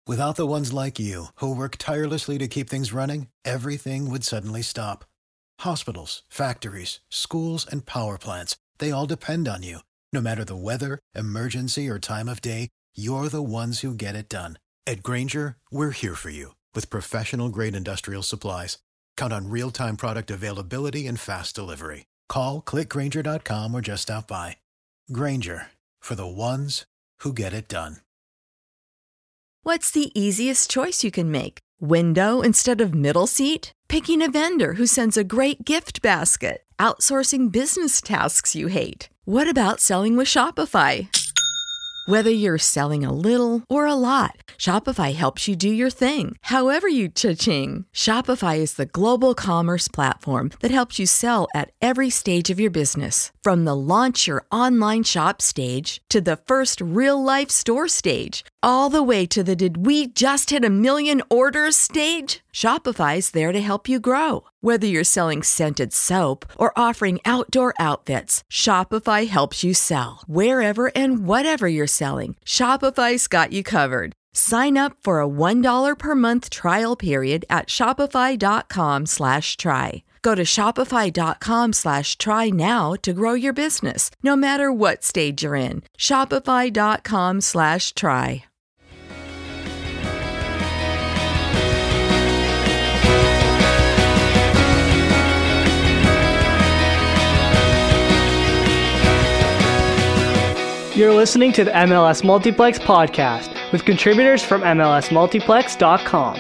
Without the ones like you, who work tirelessly to keep things running, everything would suddenly stop. Hospitals, factories, schools, and power plants, they all depend on you. No matter the weather, emergency, or time of day, you're the ones who get it done. At Grainger, we're here for you with professional-grade industrial supplies. Count on real-time product availability and fast delivery. Call, click Grainger.com, or just stop by. Grainger, for the ones who get it done. What's the easiest choice you can make? Window instead of middle seat? Picking a vendor who sends a great gift basket? Outsourcing business tasks you hate? What about selling with Shopify? Whether you're selling a little or a lot, Shopify helps you do your thing, however you cha-ching. Shopify is the global commerce platform that helps you sell at every stage of your business. From the launch your online shop stage to the first real-life store stage, all the way to the did we just hit 1 million orders stage. Shopify's there to help you grow. Whether you're selling scented soap or offering outdoor outfits, Shopify helps you sell. Wherever and whatever you're selling, Shopify's got you covered. Sign up for a $1 per month trial period at shopify.com/try. Go to shopify.com/try now to grow your business, no matter what stage you're in. Shopify.com/try. You're listening to the MLS Multiplex podcast with contributors from MLSmultiplex.com.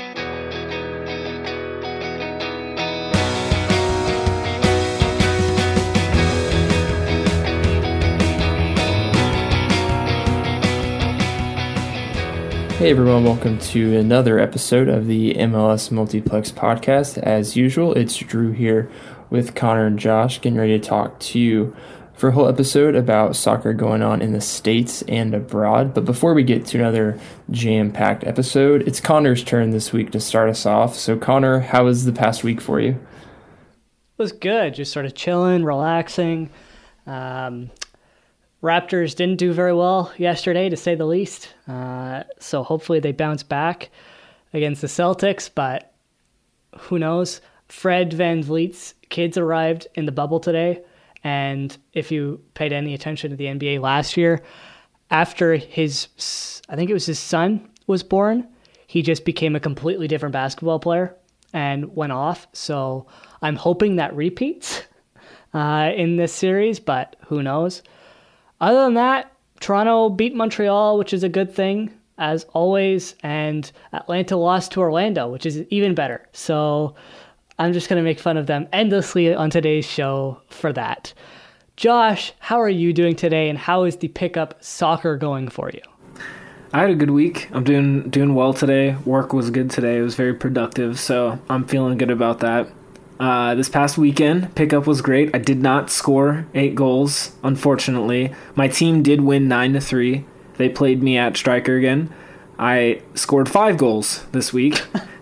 Hey everyone, welcome to another episode of the MLS Multiplex podcast. As usual, it's Drew here with Connor and Josh, getting ready to talk to you for a whole episode about soccer going on in the States and abroad. But before we get to another jam-packed episode, it's Connor's turn this week to start us off. So Connor, how was the past week for you? It was good, just sort of chilling, relaxing. Raptors didn't do very well yesterday, to say the least. So hopefully they bounce back against the Celtics, but who knows? Fred VanVleet's kids arrived in the bubble today. And if you paid any attention to the NBA last year, after I think it was his son was born, he just became a completely different basketball player and went off. So I'm hoping that repeats in this series, but who knows? Other than that, Toronto beat Montreal, which is a good thing, as always, and Atlanta lost to Orlando, which is even better. So I'm just going to make fun of them endlessly on today's show for that. Josh, how are you doing today, and how is the pickup soccer going for you? I had a good week. I'm doing well today. Work was good today. It was very productive, so I'm feeling good about that. This past weekend, pickup was great. I did not score 8 goals, unfortunately. My team did win 9-3. They played me at striker again. I scored 5 goals this week.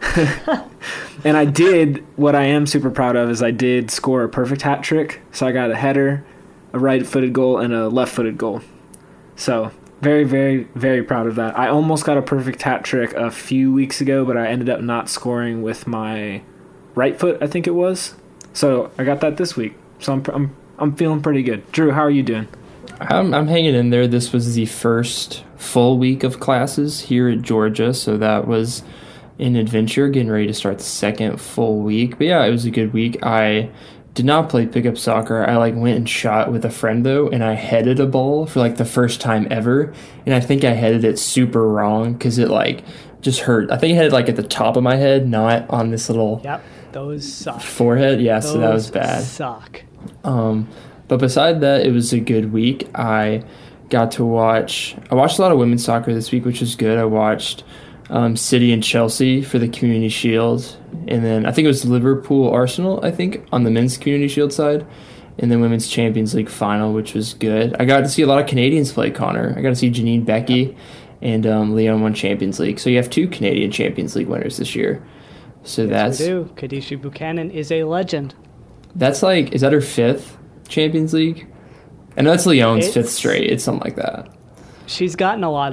And I did, what I am super proud of is I did score a perfect hat trick. So I got a header, a right-footed goal, and a left-footed goal. So very, very, very proud of that. I almost got a perfect hat trick a few weeks ago, but I ended up not scoring with my right foot, I think it was. So I got that this week. So I'm feeling pretty good. Drew, how are you doing? I'm hanging in there. This was the first full week of classes here at Georgia, so that was an adventure, getting ready to start the second full week. But yeah, it was a good week. I did not play pickup soccer. I went and shot with a friend though, and I headed a ball for the first time ever, and I think I headed it super wrong because it just hurt. I think I headed at the top of my head, not on this little those suck. Forehead. Yeah, so that was bad. Suck. But beside that, it was a good week. I watched a lot of women's soccer this week, which was good. I watched City and Chelsea for the Community Shield, and then I think it was Liverpool Arsenal, I think, on the men's Community Shield side, and then Women's Champions League final, which was good. I got to see a lot of Canadians play, Connor. I got to see Janine Becky and Leon won Champions League. So you have 2 Canadian Champions League winners this year. So yes, we do. Kadeshi Buchanan is a legend. That's is that her 5th Champions League? I know that's Leon's 5th straight. It's something like that. She's gotten a lot of them.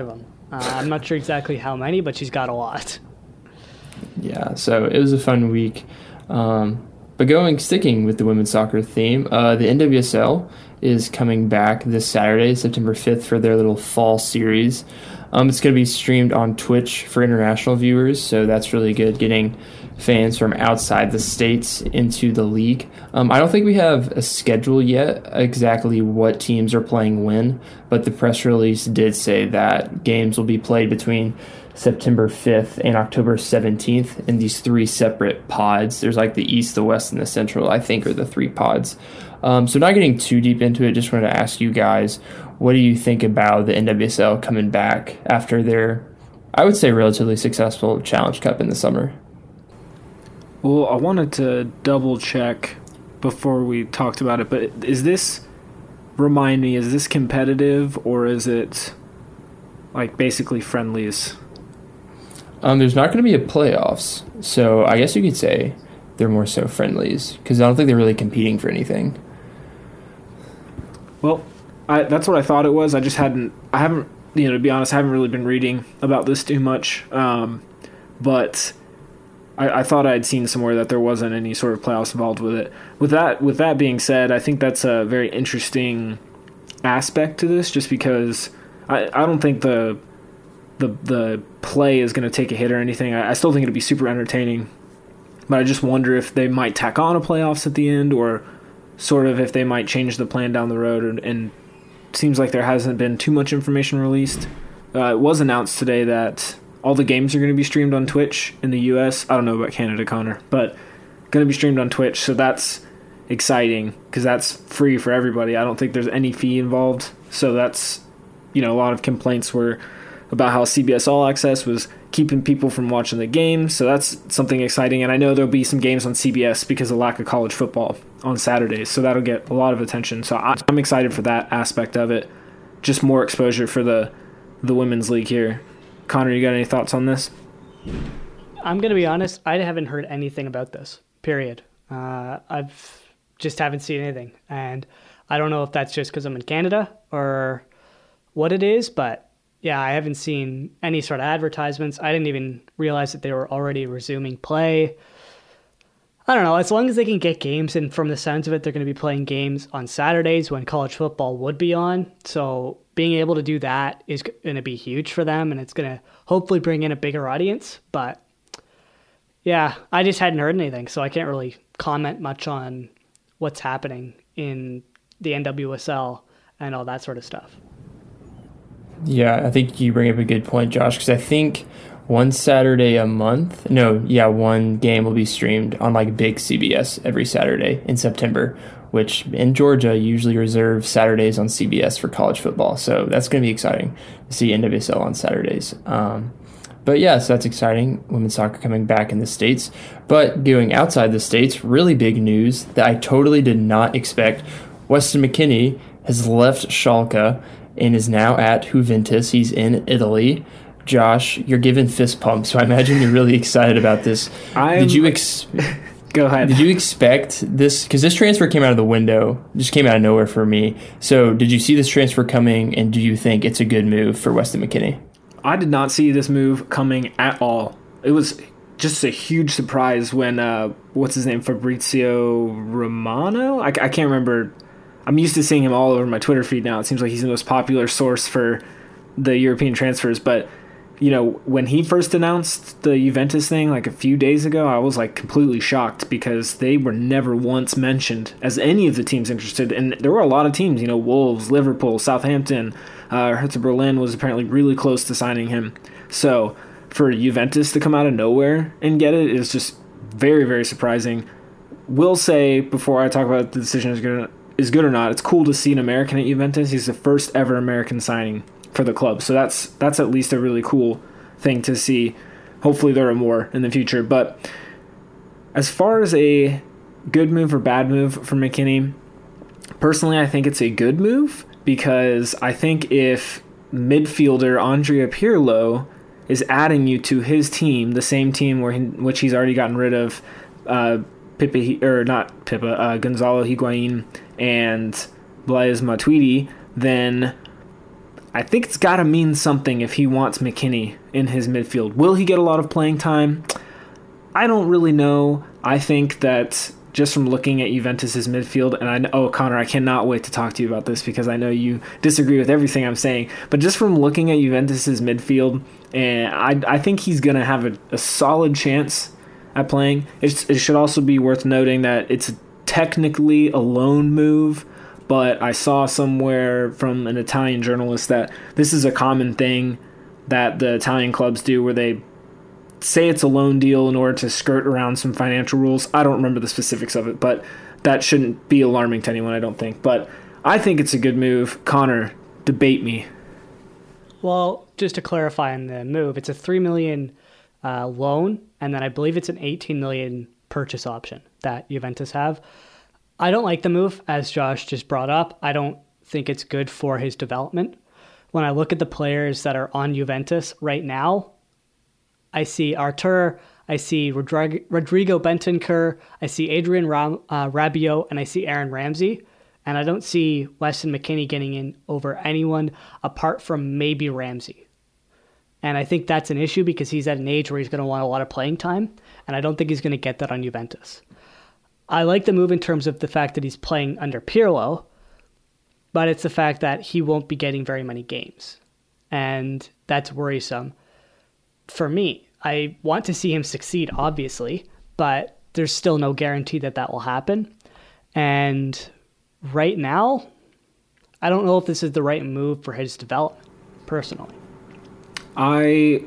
I'm not sure exactly how many, but she's got a lot. Yeah, so it was a fun week. But sticking with the women's soccer theme, the NWSL is coming back this Saturday, September 5th, for their little fall series. It's going to be streamed on Twitch for international viewers, so that's really good, getting fans from outside the states into the league. I don't think we have a schedule yet, exactly what teams are playing when, but the press release did say that games will be played between September 5th and October 17th in these 3 separate pods. There's like the East, the West, and the Central, I think, are the 3 pods. So not getting too deep into it, just wanted to ask you guys, what do you think about the NWSL coming back after their, I would say, relatively successful Challenge Cup in the summer? Well, I wanted to double check before we talked about it, but is this competitive, or is it like basically friendlies? There's not going to be a playoffs, so I guess you could say they're more so friendlies, because I don't think they're really competing for anything. Well, that's what I thought it was. I haven't, to be honest, I haven't really been reading about this too much. But I thought I'd seen somewhere that there wasn't any sort of playoffs involved with it. With that being said, I think that's a very interesting aspect to this, just because I don't think the play is going to take a hit or anything. I still think it'll be super entertaining, but I just wonder if they might tack on a playoffs at the end, or sort of if they might change the plan down the road. And it seems like there hasn't been too much information released. It was announced today that all the games are going to be streamed on Twitch in the U.S. I don't know about Canada, Connor, but going to be streamed on Twitch, so that's exciting because that's free for everybody. I don't think there's any fee involved, so that's, a lot of complaints were about how CBS All Access was keeping people from watching the games, so that's something exciting. And I know there'll be some games on CBS because of lack of college football on Saturdays, so that'll get a lot of attention. So I'm excited for that aspect of it. Just more exposure for the women's league here. Connor, you got any thoughts on this? I'm going to be honest, I haven't heard anything about this, period. I've just haven't seen anything, and I don't know if that's just because I'm in Canada or what it is, but yeah, I haven't seen any sort of advertisements. I didn't even realize that they were already resuming play. I don't know. As long as they can get games, and from the sounds of it, they're going to be playing games on Saturdays when college football would be on. So being able to do that is going to be huge for them, and it's going to hopefully bring in a bigger audience. But yeah, I just hadn't heard anything, so I can't really comment much on what's happening in the NWSL and all that sort of stuff. Yeah, I think you bring up a good point, Josh, because I think one game will be streamed on like big CBS every Saturday in September, which in Georgia usually reserve Saturdays on CBS for college football. So that's going to be exciting to see NWSL on Saturdays. But yes, that's exciting. Women's soccer coming back in the States. But going outside the States, really big news that I totally did not expect. Weston McKennie has left Schalke and is now at Juventus. He's in Italy. Josh, you're giving fist pumps, so I imagine you're really excited about this. Go ahead. Did you expect this? Because this transfer came out of the window, just came out of nowhere for me. So did you see this transfer coming, and do you think it's a good move for Weston McKennie? I did not see this move coming at all. It was just a huge surprise when, what's his name, Fabrizio Romano? I can't remember. I'm used to seeing him all over my Twitter feed now. It seems like he's the most popular source for the European transfers. But, when he first announced the Juventus thing like a few days ago, I was like completely shocked because they were never once mentioned as any of the teams interested. And there were a lot of teams, Wolves, Liverpool, Southampton, Hertha Berlin was apparently really close to signing him. So for Juventus to come out of nowhere and get it is just very, very surprising. Will say, before I talk about the decision is good or not, it's cool to see an American at Juventus. He's the first ever American signing for the club, so that's at least a really cool thing to see. Hopefully there are more in the future. But as far as a good move or bad move for McKennie, personally I think it's a good move, because I think if midfielder Andrea Pirlo is adding you to his team, the same team which he's already gotten rid of Gonzalo Higuain and Blaise Matuidi, then I think it's got to mean something if he wants McKennie in his midfield. Will he get a lot of playing time? I don't really know. I think that just from looking at Juventus's midfield, and I know, Connor, I cannot wait to talk to you about this because I know you disagree with everything I'm saying, but just from looking at Juventus's midfield, and I think he's going to have a solid chance at playing. It should also be worth noting that it's technically a loan move, but I saw somewhere from an Italian journalist that this is a common thing that the Italian clubs do where they say it's a loan deal in order to skirt around some financial rules. I don't remember the specifics of it, but that shouldn't be alarming to anyone, I don't think. But I think it's a good move. Connor, debate me. Well, just to clarify on the move, it's a $3 million loan, and then I believe it's an $18 million purchase option that Juventus have. I don't like the move, as Josh just brought up. I don't think it's good for his development. When I look at the players that are on Juventus right now, I see Artur, I see Rodrigo Bentancur, I see Adrian Rabiot, and I see Aaron Ramsey. And I don't see Weston McKennie getting in over anyone apart from maybe Ramsey. And I think that's an issue because he's at an age where he's going to want a lot of playing time, and I don't think he's going to get that on Juventus. I like the move in terms of the fact that he's playing under Pirlo, but it's the fact that he won't be getting very many games. And that's worrisome. For me, I want to see him succeed, obviously, but there's still no guarantee that that will happen. And right now, I don't know if this is the right move for his development, personally. I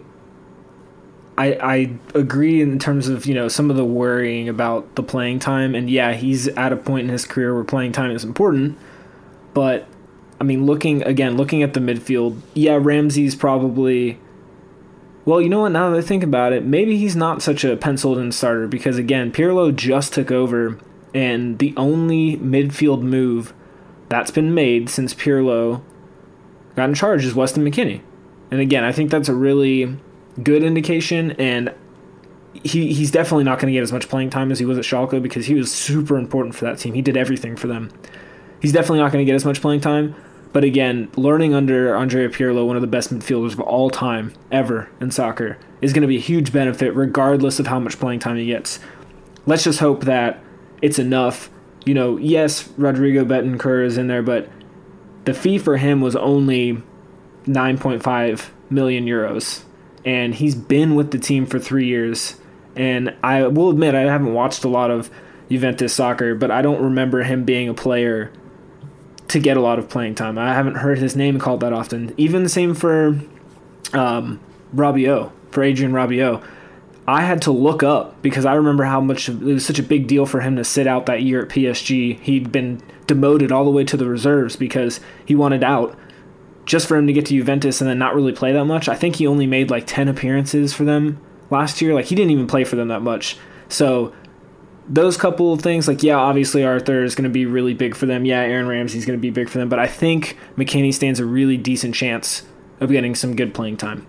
agree in terms of, some of the worrying about the playing time. And yeah, he's at a point in his career where playing time is important. But, I mean, looking at the midfield, yeah, Ramsey's probably... Well, you know what? Now that I think about it, maybe he's not such a penciled-in starter because, again, Pirlo just took over, and the only midfield move that's been made since Pirlo got in charge is Weston McKennie. And, again, I think that's a really good indication, and he's definitely not going to get as much playing time as he was at Schalke because he was super important for that team. He did everything for them. He's definitely not going to get as much playing time. But again, learning under Andrea Pirlo, one of the best midfielders of all time, ever in soccer, is going to be a huge benefit regardless of how much playing time he gets. Let's just hope that it's enough. Yes, Rodrigo Bentancur is in there, but the fee for him was only 9.5 million euros. And he's been with the team for 3 years. And I will admit, I haven't watched a lot of Juventus soccer, but I don't remember him being a player to get a lot of playing time. I haven't heard his name called that often. Even the same for Rabiot, for Adrian Rabiot. I had to look up because I remember how much it was such a big deal for him to sit out that year at PSG. He'd been demoted all the way to the reserves because he wanted out. Just for him to get to Juventus and then not really play that much. I think he only made like 10 appearances for them last year. Like, he didn't even play for them that much. So those couple of things, like, yeah, obviously Arthur is going to be really big for them. Yeah, Aaron Ramsey is going to be big for them. But I think McKennie stands a really decent chance of getting some good playing time.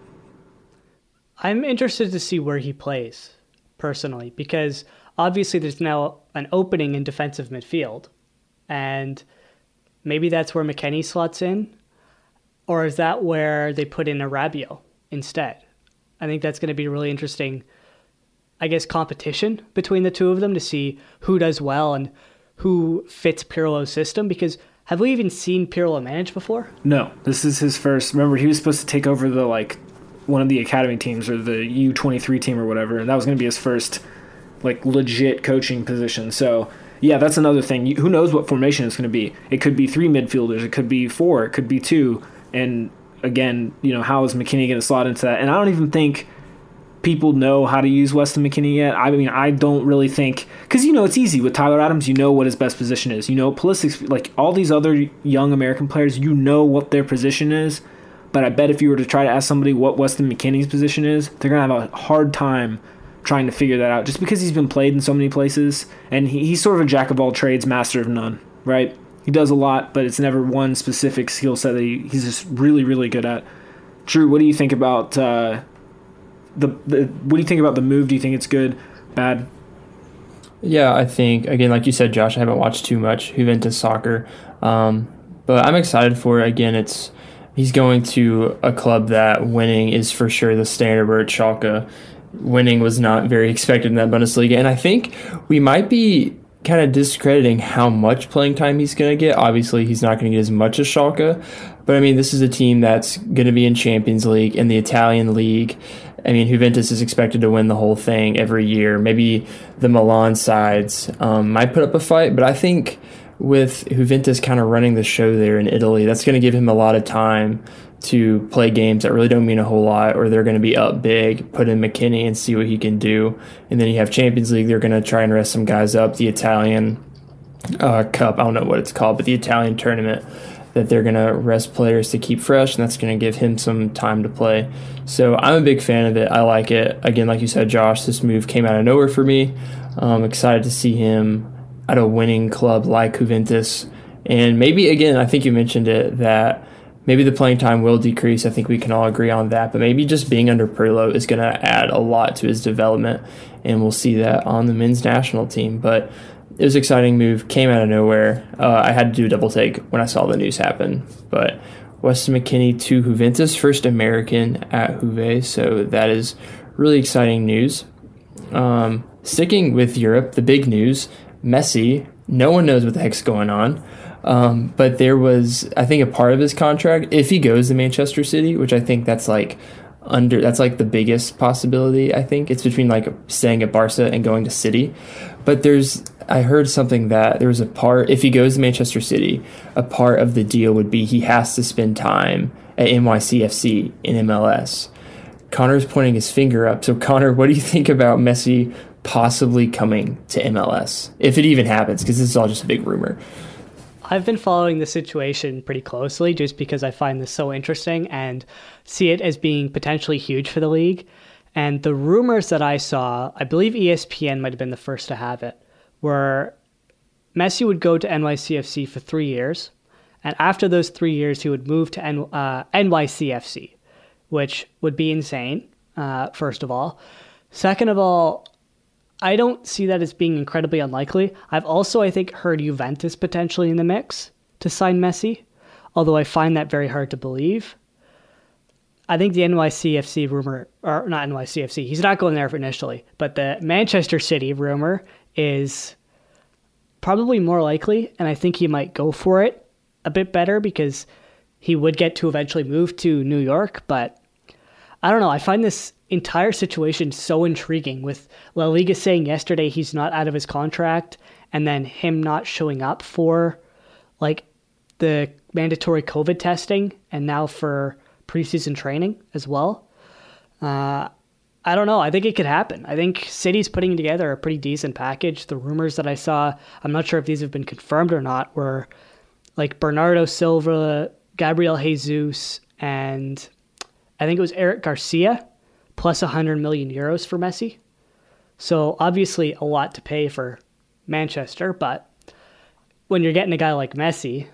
I'm interested to see where he plays, personally, because obviously there's now an opening in defensive midfield. And maybe that's where McKennie slots in. Or is that where they put in a Rabiot instead? I think that's going to be really interesting, I guess, competition between the two of them to see who does well and who fits Pirlo's system. Because have we even seen Pirlo manage before? No, this is his first. Remember, he was supposed to take over the one of the academy teams or the U23 team or whatever, and that was going to be his first legit coaching position. So yeah, that's another thing. Who knows what formation it's going to be? It could be 3 midfielders, it could be 4, it could be 2. And again, how is McKennie going to slot into that? And I don't even think people know how to use Weston McKennie yet. I mean, I don't really think, because it's easy with Tyler Adams. What his best position is. Pulisic, all these other young American players, what their position is. But I bet if you were to try to ask somebody what Weston McKennie's position is, they're gonna have a hard time trying to figure that out. Just because he's been played in so many places, and he's sort of a jack of all trades, master of none, right? He does a lot, but it's never one specific skill set that he's just really, really good at. Drew, what do you think about what do you think about the move? Do you think it's good, bad? Yeah, I think, again, like you said, Josh, I haven't watched too much Juventus soccer, but I'm excited for it. Again, it's he's going to a club that winning is for sure the standard, where at Schalke, winning was not very expected in that Bundesliga. And I think we might be kind of discrediting how much playing time he's going to get. Obviously, he's not going to get as much as Schalke. But, I mean, this is a team that's going to be in Champions League, in the Italian league. I mean, Juventus is expected to win the whole thing every year. Maybe the Milan sides might put up a fight, but I think with Juventus kind of running the show there in Italy, that's going to give him a lot of time to play games that really don't mean a whole lot, or they're going to be up big, put in McKinney and see what he can do. And then you have Champions League, they're going to try and rest some guys up. The Italian Cup, I don't know what it's called, but the Italian tournament, that they're going to rest players to keep fresh, and that's going to give him some time to play. So I'm a big fan of it. I like it. Again, like you said, Josh, this move came out of nowhere for me. I'm excited to see him at a winning club like Juventus. And maybe, again, I think you mentioned it, that maybe the playing time will decrease. I think we can all agree on that. But maybe just being under Pirlo is going to add a lot to his development, and we'll see that on the men's national team. But it was an exciting move, came out of nowhere. I had to do a double take when I saw the news happen. But Weston McKennie to Juventus, first American at Juve, so that is really exciting news. Sticking with Europe, the big news, Messi, no one knows what the heck's going on. But there was, I think, a part of his contract, if he goes to Manchester City, which I think that's like the biggest possibility. I think it's between like staying at Barca and going to City. But I heard something that there was a part, if he goes to Manchester City, a part of the deal would be he has to spend time at NYCFC in MLS. Connor's pointing his finger up. So Connor, what do you think about Messi possibly coming to MLS, if it even happens? Because this is all just a big rumor. I've been following the situation pretty closely just because I find this so interesting and see it as being potentially huge for the league. And the rumors that I saw, I believe ESPN might have been the first to have it, were Messi would go to NYCFC for 3 years. And after those 3 years, he would move to NYCFC, which would be insane, first of all. Second of all, I don't see that as being incredibly unlikely. I've also, I think, heard Juventus potentially in the mix to sign Messi, although I find that very hard to believe. I think the NYCFC rumor, or not NYCFC, he's not going there for initially, but the Manchester City rumor is probably more likely, and I think he might go for it a bit better because he would get to eventually move to New York, but I don't know. I find this entire situation so intriguing, with La Liga saying yesterday he's not out of his contract, and then him not showing up for like the mandatory COVID testing, and now for preseason training as well. I don't know. I think it could happen. I think City's putting together a pretty decent package. The rumors that I saw, I'm not sure if these have been confirmed or not, were like Bernardo Silva, Gabriel Jesus, and I think it was Eric Garcia, plus 100 million euros for Messi. So obviously a lot to pay for Manchester, but when you're getting a guy like Messi,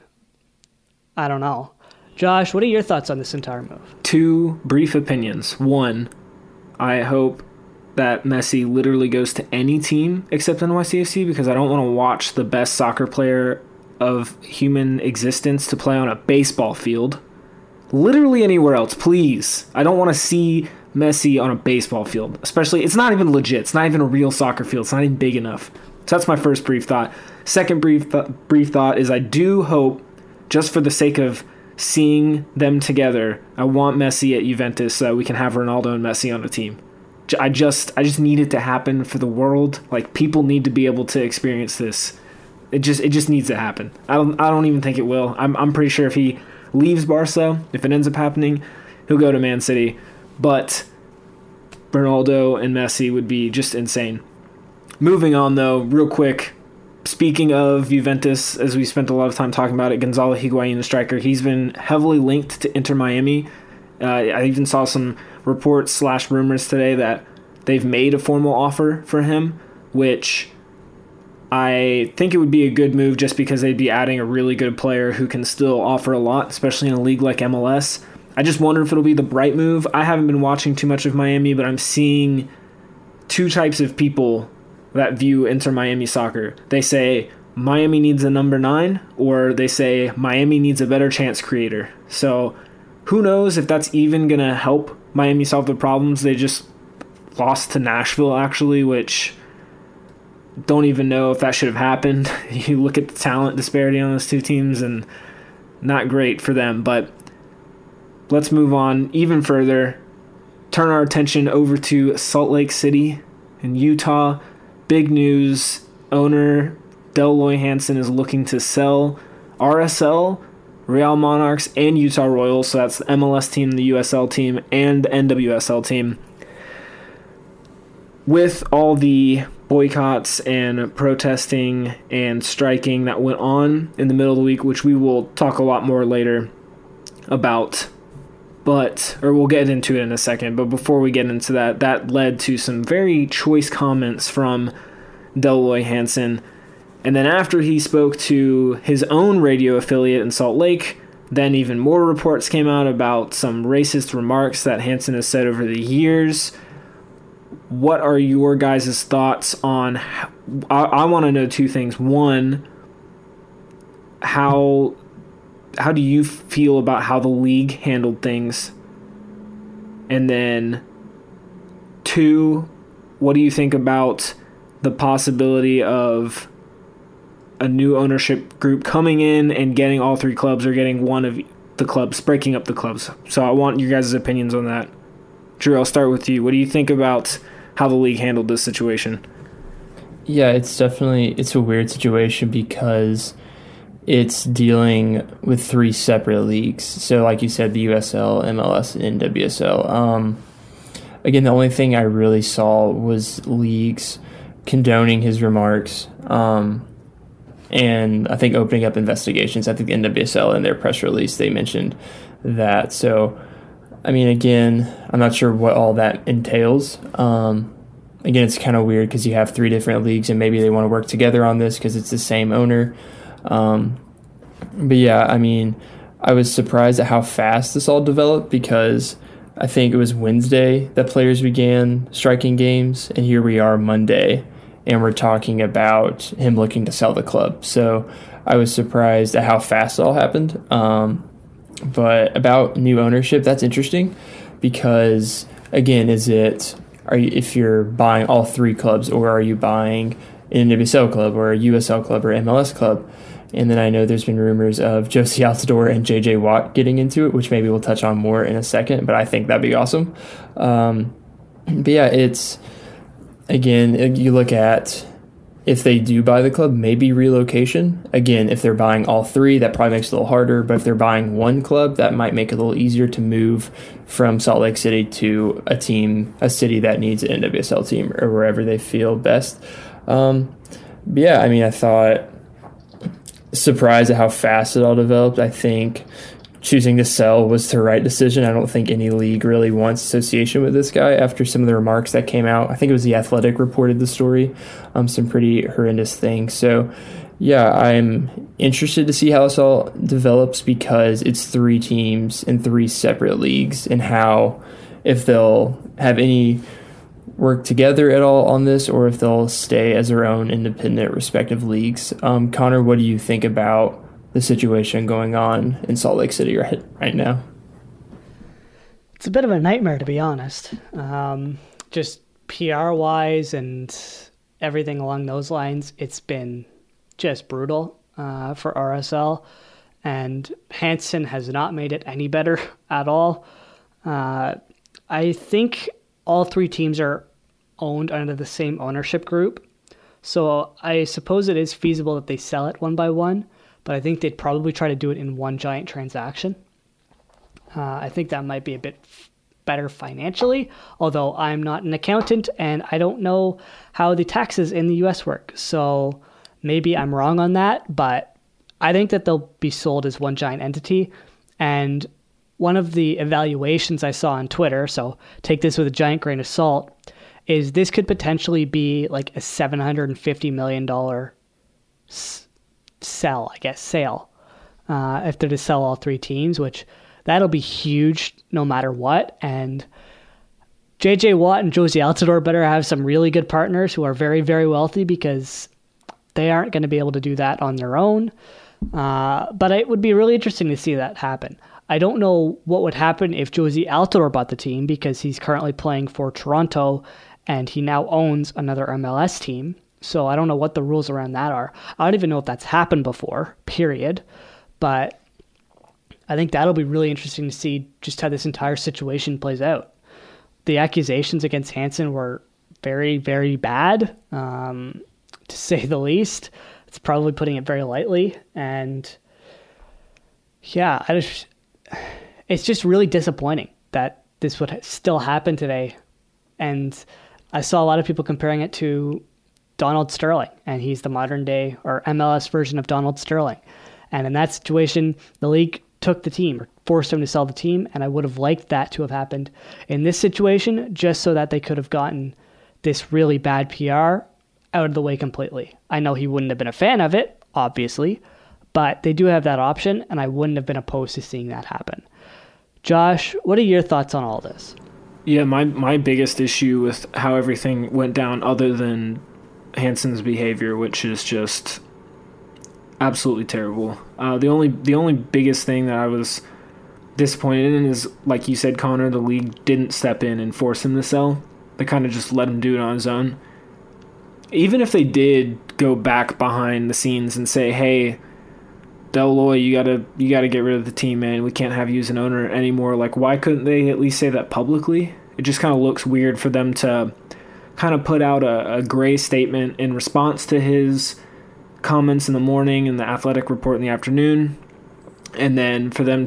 I don't know. Josh, what are your thoughts on this entire move? 2 brief opinions. 1, I hope that Messi literally goes to any team except NYCFC, because I don't want to watch the best soccer player of human existence to play on a baseball field. Literally anywhere else, please. I don't want to see Messi on a baseball field. Especially, it's not even legit. It's not even a real soccer field. It's not even big enough. So that's my first brief thought. Second brief thought is I do hope, just for the sake of seeing them together, I want Messi at Juventus so that we can have Ronaldo and Messi on a team. I just need it to happen for the world. Like, people need to be able to experience this. It just needs to happen. I don't even think it will. I'm pretty sure if he leaves Barca, if it ends up happening, he'll go to Man City. But Ronaldo and Messi would be just insane. Moving on, though, real quick. Speaking of Juventus, as we spent a lot of time talking about it, Gonzalo Higuain, the striker, he's been heavily linked to Inter Miami. I even saw some reports/rumors today that they've made a formal offer for him, which I think it would be a good move just because they'd be adding a really good player who can still offer a lot, especially in a league like MLS. I just wonder if it'll be the right move. I haven't been watching too much of Miami, but I'm seeing 2 types of people that view Inter Miami soccer. They say Miami needs a number 9, or they say Miami needs a better chance creator. So Who knows if that's even going to help Miami solve the problems? They just lost to Nashville, actually, which don't even know if that should have happened. You look at the talent disparity on those two teams, and not great for them. But let's move on even further. Turn our attention over to Salt Lake City in Utah. Big news. Owner Dell Loy Hansen is looking to sell RSL, Real Monarchs, and Utah Royals. So that's the MLS team, the USL team, and the NWSL team. With all the boycotts and protesting and striking that went on in the middle of the week, which we will talk a lot more later about, or we'll get into it in a second. But before we get into that, that led to some very choice comments from Dell Loy Hansen. And then after he spoke to his own radio affiliate in Salt Lake, then even more reports came out about some racist remarks that Hansen has said over the years. What are your guys' thoughts on... I want to know two things. One, how do you feel about how the league handled things? And then two, what do you think about the possibility of a new ownership group coming in and getting all three clubs, or getting one of the clubs, breaking up the clubs? So I want your guys' opinions on that. Drew, I'll start with you. What do you think about how the league handled this situation? Yeah, it's a weird situation because it's dealing with three separate leagues. So like you said, the USL, MLS, and NWSL. Again, the only thing I really saw was leagues condoning his remarks, and I think opening up investigations. I think the NWSL in their press release, they mentioned that. So, I mean, again, I'm not sure what all that entails. Again, it's kind of weird because you have three different leagues and maybe they want to work together on this because it's the same owner. But yeah, I mean, I was surprised at how fast this all developed because I think it was Wednesday that players began striking games, and here we are Monday, and we're talking about him looking to sell the club. So I was surprised at how fast it all happened. But about new ownership, that's interesting because, again, if you're buying all three clubs, or are you buying an NWSL club or a USL club or MLS club? And then I know there's been rumors of Josie Altidore and JJ Watt getting into it, which maybe we'll touch on more in a second, but I think that'd be awesome. But yeah, it's, again, you look at if they do buy the club, maybe relocation. Again, if they're buying all three, that probably makes it a little harder, but if they're buying one club, that might make it a little easier to move from Salt Lake City to a city that needs an NWSL team, or wherever they feel best. But yeah, I mean, I thought, surprised at how fast it all developed. I think choosing to sell was the right decision. I don't think any league really wants association with this guy after some of the remarks that came out. I think it was The Athletic reported the story, some pretty horrendous things. So yeah, I'm interested to see how this all develops because it's three teams in three separate leagues, and how, if they'll have any work together at all on this, or if they'll stay as their own independent respective leagues. Connor, what do you think about the situation going on in Salt Lake City right now? It's a bit of a nightmare, to be honest. Just PR-wise and everything along those lines, it's been just brutal for RSL, and Hansen has not made it any better at all. I think all three teams are owned under the same ownership group, so I suppose it is feasible that they sell it one by one, but I think they'd probably try to do it in one giant transaction. I think that might be a bit better financially, although I'm not an accountant and I don't know how the taxes in the US work, so maybe I'm wrong on that, but I think that they'll be sold as one giant entity. And one of the evaluations I saw on Twitter, so take this with a giant grain of salt, is this could potentially be like a $750 million sale, if they're to sell all three teams, which that'll be huge no matter what. And JJ Watt and Josie Altidore better have some really good partners who are very, very wealthy, because they aren't going to be able to do that on their own. But it would be really interesting to see that happen. I don't know what would happen if Jozy Altidore bought the team, because he's currently playing for Toronto and he now owns another MLS team. So I don't know what the rules around that are. I don't even know if that's happened before, period. But I think that'll be really interesting to see just how this entire situation plays out. The accusations against Hansen were very, very bad, to say the least. It's probably putting it very lightly. And yeah, it's just really disappointing that this would still happen today. And I saw a lot of people comparing it to Donald Sterling, and he's the modern day or MLS version of Donald Sterling. And in that situation, the league took the team or forced him to sell the team, and I would have liked that to have happened in this situation, just so that they could have gotten this really bad PR out of the way completely. I know he wouldn't have been a fan of it, obviously, but they do have that option, and I wouldn't have been opposed to seeing that happen. Josh, what are your thoughts on all this? Yeah, my biggest issue with how everything went down, other than Hansen's behavior, which is just absolutely terrible. The only biggest thing that I was disappointed in is, like you said, Connor, the league didn't step in and force him to sell. They kind of just let him do it on his own. Even if they did go back behind the scenes and say, "Hey, Dell Loy, you gotta get rid of the team, man. We can't have you as an owner anymore." Like, why couldn't they at least say that publicly? It just kind of looks weird for them to kind of put out a gray statement in response to his comments in the morning and the Athletic report in the afternoon, and then for them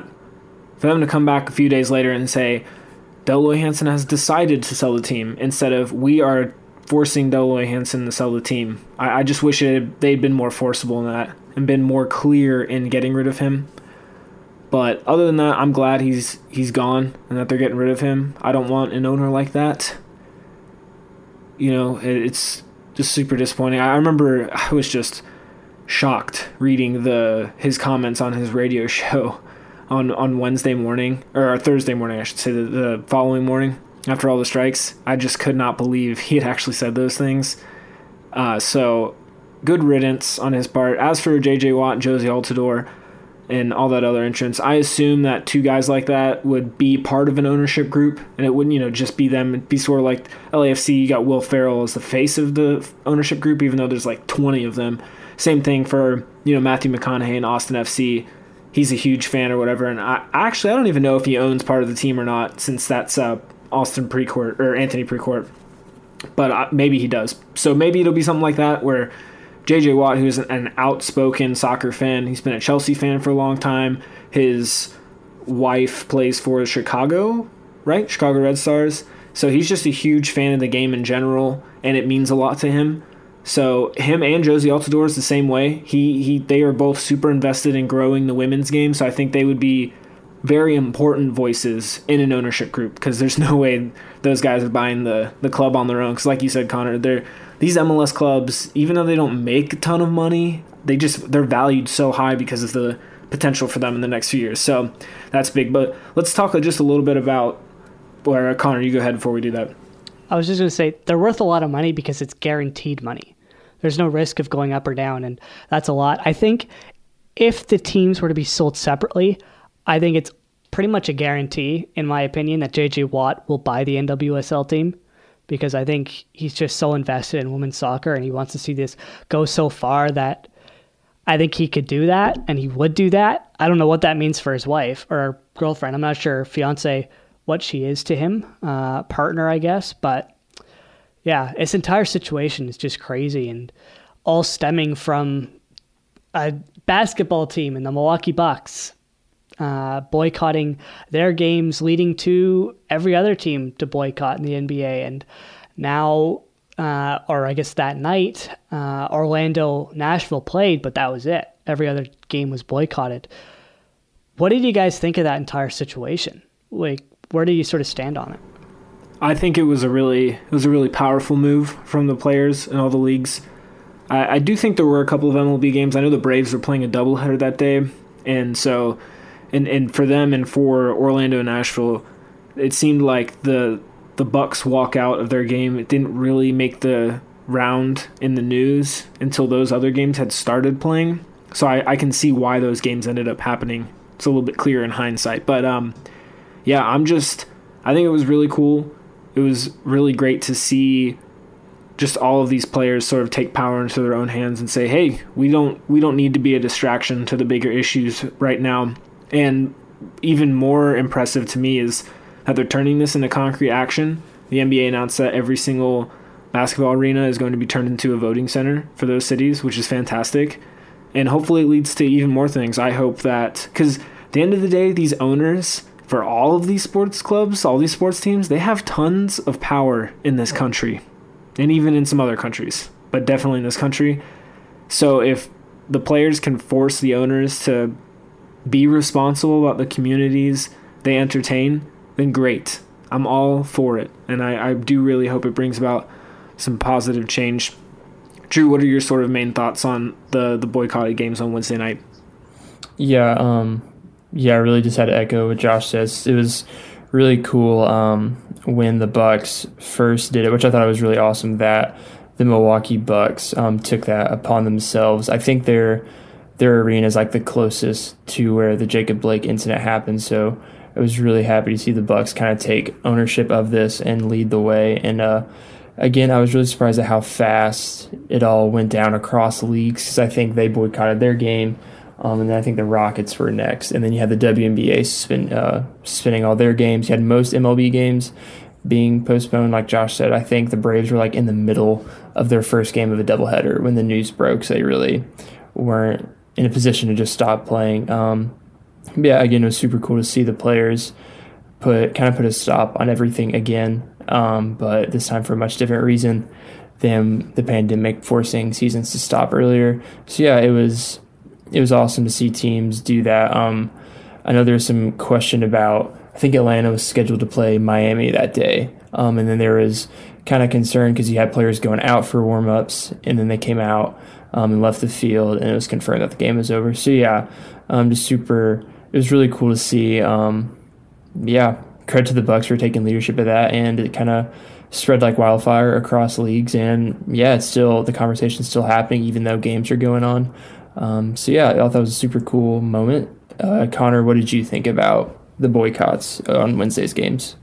to come back a few days later and say Dell Loy Hansen has decided to sell the team, instead of we are forcing Dell Loy Hansen to sell the team. I just wish they'd been more forcible in that and been more clear in getting rid of him. But other than that, I'm glad he's gone and that they're getting rid of him. I don't want an owner like that. You know, it's just super disappointing. I remember I was just shocked reading his comments on his radio show on Wednesday morning, or Thursday morning, I should say, the following morning after all the strikes. I just could not believe he had actually said those things. So good riddance on his part. As for J.J. Watt, Jozy Altidore, and all that other entrance, I assume that two guys like that would be part of an ownership group, and it wouldn't, just be them. It'd be sort of like LAFC. You got Will Ferrell as the face of the ownership group, even though there's like 20 of them. Same thing for Matthew McConaughey and Austin FC. He's a huge fan or whatever, and I don't even know if he owns part of the team or not, since that's Austin Precourt or Anthony Precourt, but maybe he does. So maybe it'll be something like that where J.J. Watt, who's an outspoken soccer fan, he's been a Chelsea fan for a long time. His wife plays for Chicago Red Stars. So he's just a huge fan of the game in general, and it means a lot to him. So him and Jozy Altidore is the same way. They are both super invested in growing the women's game, so I think they would be very important voices in an ownership group, because there's no way those guys are buying the club on their own. Because like you said, Connor, these MLS clubs, even though they don't make a ton of money, they're valued so high because of the potential for them in the next few years. So that's big. But let's talk just a little bit about, or Connor, you go ahead before we do that. I was just going to say, they're worth a lot of money because it's guaranteed money. There's no risk of going up or down, and that's a lot. I think if the teams were to be sold separately, I think it's pretty much a guarantee, in my opinion, that J.J. Watt will buy the NWSL team, because I think he's just so invested in women's soccer and he wants to see this go so far that I think he could do that, and he would do that. I don't know what that means for his wife or girlfriend. I'm not sure, fiance, what she is to him, partner, I guess. But yeah, this entire situation is just crazy, and all stemming from a basketball team in the Milwaukee Bucks boycotting their games, leading to every other team to boycott in the NBA. And now, or I guess that night, Orlando-Nashville played, but that was it. Every other game was boycotted. What did you guys think of that entire situation? Like, where do you sort of stand on it? I think it was a really powerful move from the players in all the leagues. I do think there were a couple of MLB games. I know the Braves were playing a doubleheader that day, and so, and for them and for Orlando and Nashville, it seemed like the Bucks walk out of their game. It didn't really make the round in the news until those other games had started playing. So I can see why those games ended up happening it's a little bit clearer in hindsight. But yeah, I think it was really cool. It was really great to see just all of these players sort of take power into their own hands and say, hey, we don't need to be a distraction to the bigger issues right now. And even more impressive to me is that they're turning this into concrete action. The NBA announced that every single basketball arena is going to be turned into a voting center for those cities, which is fantastic. And hopefully it leads to even more things. I hope that, because at the end of the day, these owners for all of these sports clubs, all these sports teams, they have tons of power in this country. And even in some other countries, but definitely in this country. So if the players can force the owners to be responsible about the communities they entertain, then great. I'm all for it. And I do really hope it brings about some positive change. Drew, what are your sort of main thoughts on the boycotted games on Wednesday night? Yeah, I really just had to echo what Josh says. It was really cool when the Bucks first did it, which I thought was really awesome that the Milwaukee Bucks took that upon themselves. I think their arena is like the closest to where the Jacob Blake incident happened, so I was really happy to see the Bucks kind of take ownership of this and lead the way. And again, I was really surprised at how fast it all went down across leagues, because I think they boycotted their game. And then I think the Rockets were next. And then you had the WNBA spinning all their games. You had most MLB games being postponed, like Josh said. I think the Braves were like in the middle of their first game of a doubleheader when the news broke, so they really weren't in a position to just stop playing. Yeah, again, it was super cool to see the players put a stop on everything again, but this time for a much different reason than the pandemic forcing seasons to stop earlier. So yeah, it was awesome to see teams do that. I know there's some question about, I think Atlanta was scheduled to play Miami that day. And then there was kind of concern because you had players going out for warm-ups, and then they came out and left the field, and it was confirmed that the game was over. So yeah, it was really cool to see. Credit to the Bucks for taking leadership of that, and it kind of spread like wildfire across leagues. And yeah, it's still, the conversation's still happening even though games are going on. So yeah, I thought that was a super cool moment. Connor, what did you think about the boycotts on Wednesday's games?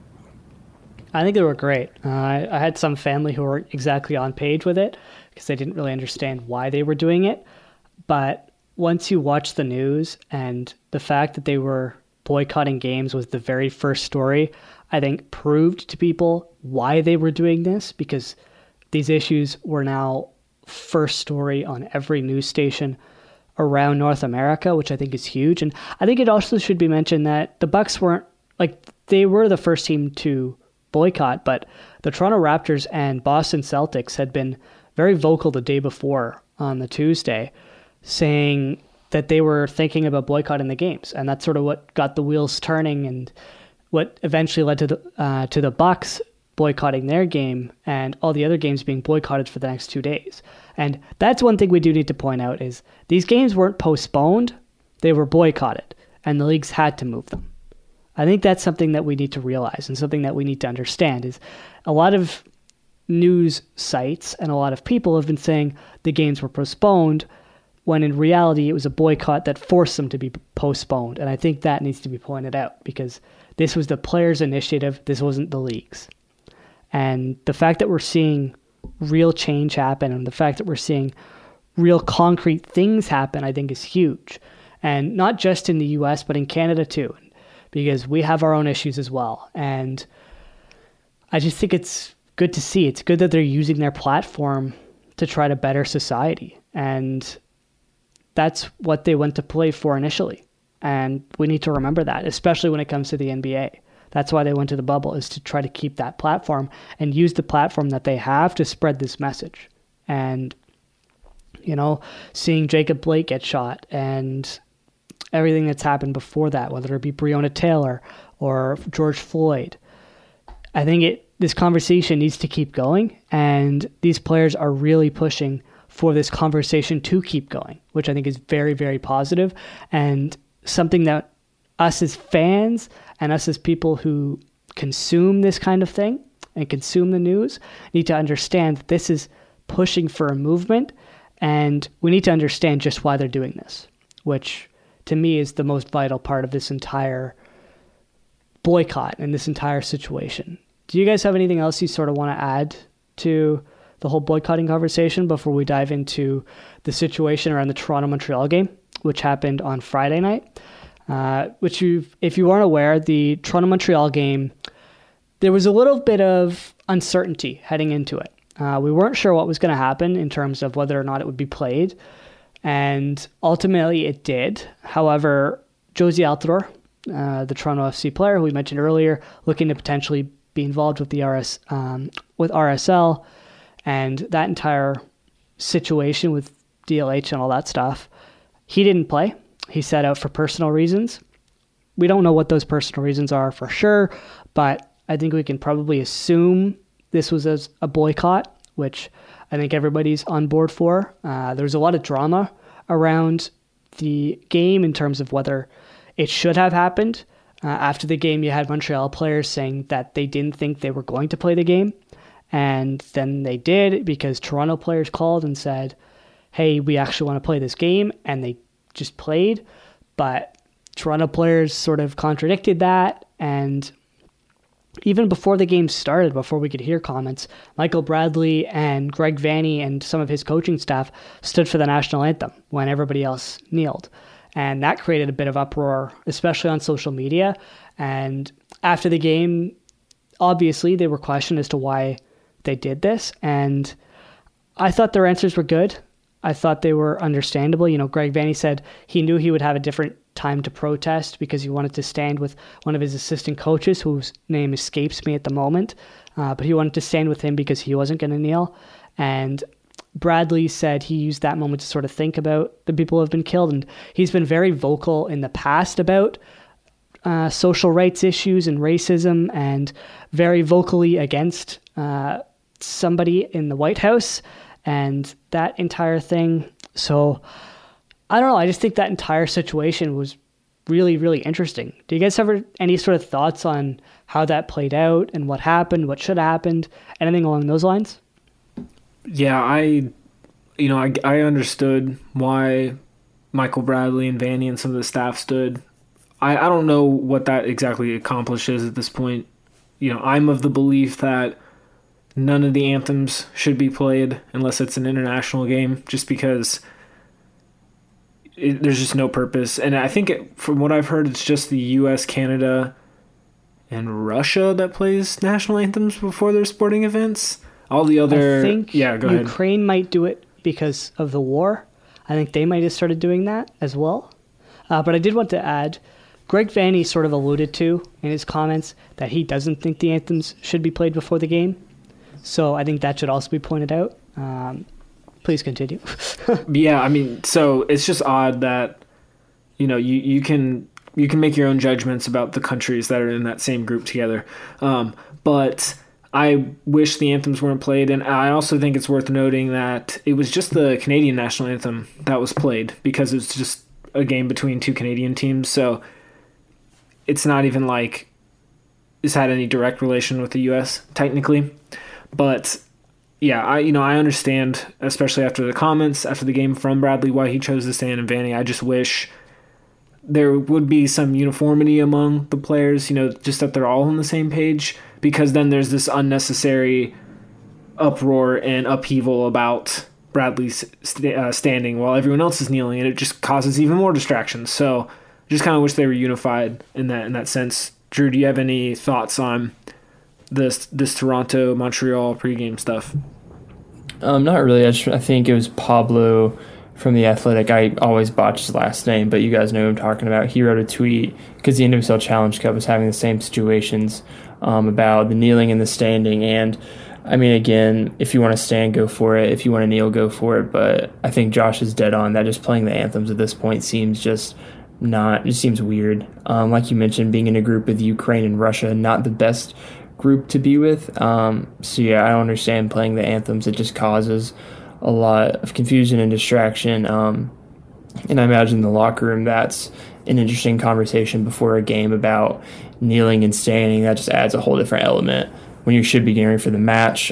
I think they were great. I had some family who were exactly on page with it because they didn't really understand why they were doing it. But once you watch the news, and the fact that they were boycotting games was the very first story, I think proved to people why they were doing this, because these issues were now first story on every news station around North America, which I think is huge. And I think it also should be mentioned that the Bucks weren't, like, they were the first team to boycott, but the Toronto Raptors and Boston Celtics had been very vocal the day before on the Tuesday, saying that they were thinking about boycotting the games. And that's sort of what got the wheels turning, and what eventually led to the Bucks boycotting their game and all the other games being boycotted for the next 2 days. And that's one thing we do need to point out, is these games weren't postponed, they were boycotted, and the leagues had to move them. I think that's something that we need to realize, and something that we need to understand, is a lot of news sites and a lot of people have been saying the games were postponed, when in reality it was a boycott that forced them to be postponed. And I think that needs to be pointed out, because this was the players' initiative, this wasn't the league's. And the fact that we're seeing real change happen, and the fact that we're seeing real concrete things happen, I think is huge. And not just in the US, but in Canada too, because we have our own issues as well. And I just think it's good to see. It's good that they're using their platform to try to better society. And that's what they went to play for initially. And we need to remember that, especially when it comes to the NBA. That's why they went to the bubble, is to try to keep that platform and use the platform that they have to spread this message. And, you know, seeing Jacob Blake get shot and everything that's happened before that, whether it be Breonna Taylor or George Floyd, I think this conversation needs to keep going, and these players are really pushing for this conversation to keep going, which I think is very, very positive, and something that us as fans and us as people who consume this kind of thing and consume the news need to understand that this is pushing for a movement, and we need to understand just why they're doing this, which to me, is the most vital part of this entire boycott and this entire situation. Do you guys have anything else you sort of want to add to the whole boycotting conversation before we dive into the situation around the Toronto-Montreal game, which happened on Friday night? If you aren't aware, the Toronto-Montreal game, there was a little bit of uncertainty heading into it. We weren't sure what was going to happen in terms of whether or not it would be played, and ultimately it did. However, Jozy Altidore, the Toronto FC player who we mentioned earlier, looking to potentially be involved with the RSL, and that entire situation with DLH and all that stuff, he didn't play. He sat out for personal reasons. We don't know what those personal reasons are for sure, but I think we can probably assume this was as a boycott, which I think everybody's on board for. There's a lot of drama around the game in terms of whether it should have happened. After the game, you had Montreal players saying that they didn't think they were going to play the game, and then they did because Toronto players called and said, hey, we actually want to play this game, and they just played. But Toronto players sort of contradicted that, and even before the game started, before we could hear comments, Michael Bradley and Greg Vanney and some of his coaching staff stood for the national anthem when everybody else kneeled. And that created a bit of uproar, especially on social media. And after the game, obviously, they were questioned as to why they did this. And I thought their answers were good. I thought they were understandable. You know, Greg Vanney said he knew he would have a different time to protest because he wanted to stand with one of his assistant coaches, whose name escapes me at the moment. But he wanted to stand with him because he wasn't going to kneel. And Bradley said he used that moment to sort of think about the people who have been killed. And he's been very vocal in the past about social rights issues and racism, and very vocally against somebody in the White House and that entire thing. So I don't know. I just think that entire situation was really, really interesting. Do you guys have any sort of thoughts on how that played out and what happened, what should have happened, anything along those lines? Yeah, I understood why Michael Bradley and Vanney and some of the staff stood. I don't know what that exactly accomplishes at this point. You know, I'm of the belief that none of the anthems should be played unless it's an international game, just because there's just no purpose. And I think from what I've heard, it's just the U.S., Canada, and Russia that plays national anthems before their sporting events. All the other... I think go ahead. Ukraine might do it because of the war. I think they might have started doing that as well. But I did want to add, Greg Vanney sort of alluded to in his comments that he doesn't think the anthems should be played before the game. So I think that should also be pointed out. Please continue. Yeah, I mean, so it's just odd that, you know, you can make your own judgments about the countries that are in that same group together. But I wish the anthems weren't played, and I also think it's worth noting that it was just the Canadian national anthem that was played because it's just a game between two Canadian teams, so it's not even like it's had any direct relation with the U.S. technically. But yeah, I understand, especially after the comments after the game from Bradley, why he chose to stand in Vanney. I just wish there would be some uniformity among the players, you know, just that they're all on the same page, because then there's this unnecessary uproar and upheaval about Bradley's standing while everyone else is kneeling, and it just causes even more distractions. So just kind of wish they were unified in that sense. Drew, do you have any thoughts on this Toronto-Montreal pregame stuff? Not really. I think it was Pablo from The Athletic. I always botch his last name, but you guys know who I'm talking about. He wrote a tweet because the NWSL Challenge Cup was having the same situations about the kneeling and the standing. And, I mean, again, if you want to stand, go for it. If you want to kneel, go for it. But I think Josh is dead on that. Just playing the anthems at this point seems just seems weird. Like you mentioned, being in a group with Ukraine and Russia, not the best group to be with. So yeah, I don't understand playing the anthems. It just causes a lot of confusion and distraction. And I imagine in the locker room, that's an interesting conversation before a game about kneeling and standing. That just adds a whole different element when you should be gearing for the match.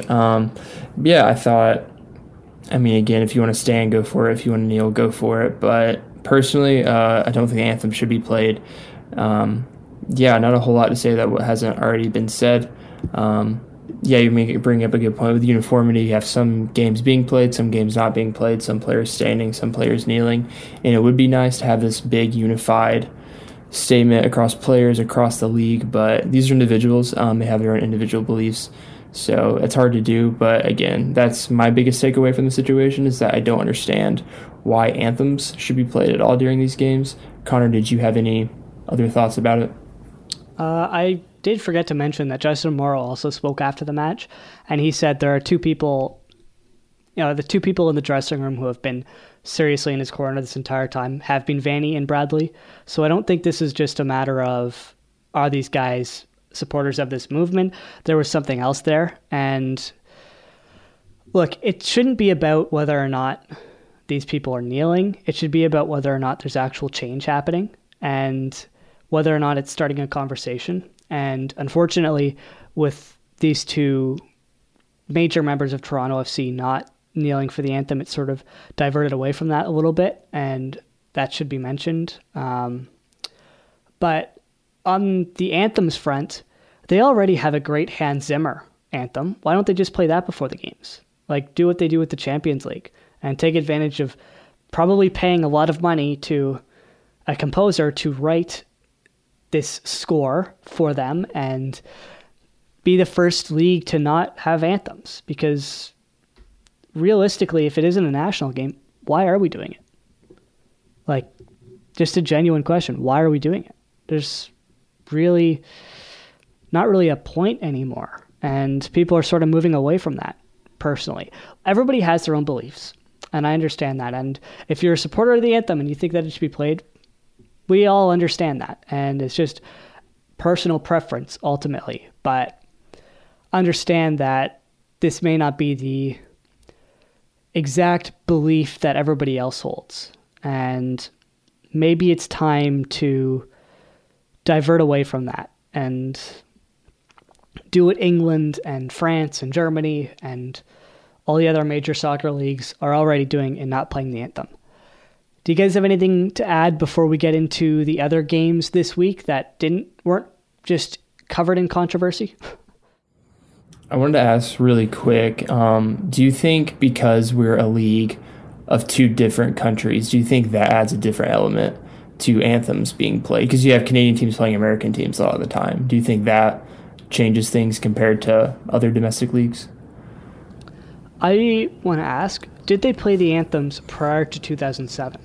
Yeah, I thought, I mean, again, if you want to stand, go for it. If you want to kneel, go for it. But personally, I don't think the anthem should be played. Not a whole lot to say that hasn't already been said. You bring up a good point with uniformity. You have some games being played, some games not being played, some players standing, some players kneeling, and it would be nice to have this big unified statement across players, across the league, but these are individuals. They have their own individual beliefs, so it's hard to do. But again, that's my biggest takeaway from the situation, is that I don't understand why anthems should be played at all during these games. Connor, did you have any other thoughts about it? I did forget to mention that Justin Morrow also spoke after the match, and he said there are two people, the two people in the dressing room who have been seriously in his corner this entire time have been Vanny and Bradley. So I don't think this is just a matter of, are these guys supporters of this movement? There was something else there. And look, it shouldn't be about whether or not these people are kneeling. It should be about whether or not there's actual change happening and whether or not it's starting a conversation. And unfortunately, with these two major members of Toronto FC not kneeling for the anthem, it sort of diverted away from that a little bit, and that should be mentioned. But on the anthems front, they already have a great Hans Zimmer anthem. Why don't they just play that before the games? Like, do what they do with the Champions League and take advantage of probably paying a lot of money to a composer to write this score for them and be the first league to not have anthems. Because realistically, if it isn't a national game, why are we doing it? Like, just a genuine question. Why are we doing it? There's really not really a point anymore. And people are sort of moving away from that, personally. Everybody has their own beliefs, and I understand that. And if you're a supporter of the anthem and you think that it should be played, we all understand that. And it's just personal preference, ultimately. But understand that this may not be the exact belief that everybody else holds. And maybe it's time to divert away from that and do what England and France and Germany and all the other major soccer leagues are already doing in not playing the anthem. Do you guys have anything to add before we get into the other games this week that weren't just covered in controversy? I wanted to ask really quick, do you think because we're a league of two different countries, do you think that adds a different element to anthems being played? Because you have Canadian teams playing American teams a lot of the time. Do you think that changes things compared to other domestic leagues? I want to ask, did they play the anthems prior to 2007?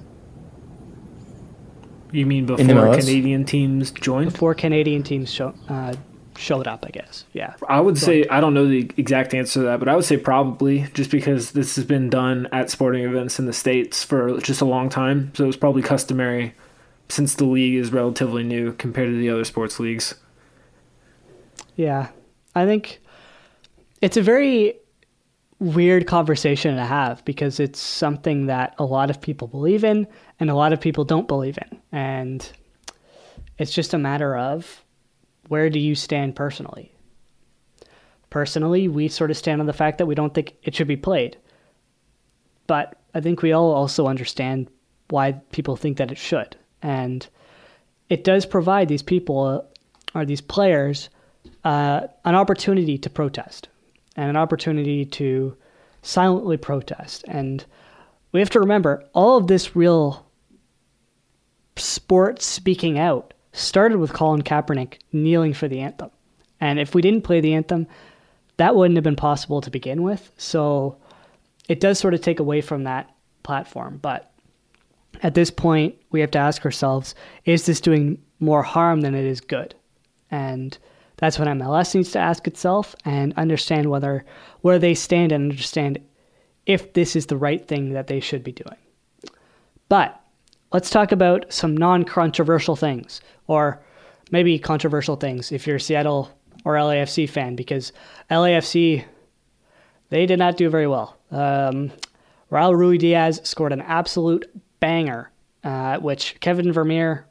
You mean before Canadian teams joined? Before Canadian teams showed up, I guess. Yeah. I would say, I don't know the exact answer to that, but I would say probably, just because this has been done at sporting events in the States for just a long time. So it's probably customary since the league is relatively new compared to the other sports leagues. Yeah. I think it's a very weird conversation to have because it's something that a lot of people believe in and a lot of people don't believe in. And it's just a matter of, where do you stand personally? Personally, we sort of stand on the fact that we don't think it should be played. But I think we all also understand why people think that it should. And it does provide these people or these players an opportunity to protest and an opportunity to silently protest. And we have to remember, all of this real sport speaking out started with Colin Kaepernick kneeling for the anthem. And if we didn't play the anthem, that wouldn't have been possible to begin with. So it does sort of take away from that platform. But at this point, we have to ask ourselves, is this doing more harm than it is good? And that's what MLS needs to ask itself and understand where they stand and understand if this is the right thing that they should be doing. But let's talk about some non-controversial things, or maybe controversial things if you're a Seattle or LAFC fan, because LAFC, they did not do very well. Raul Ruidiaz scored an absolute banger, which Kenneth Vermeer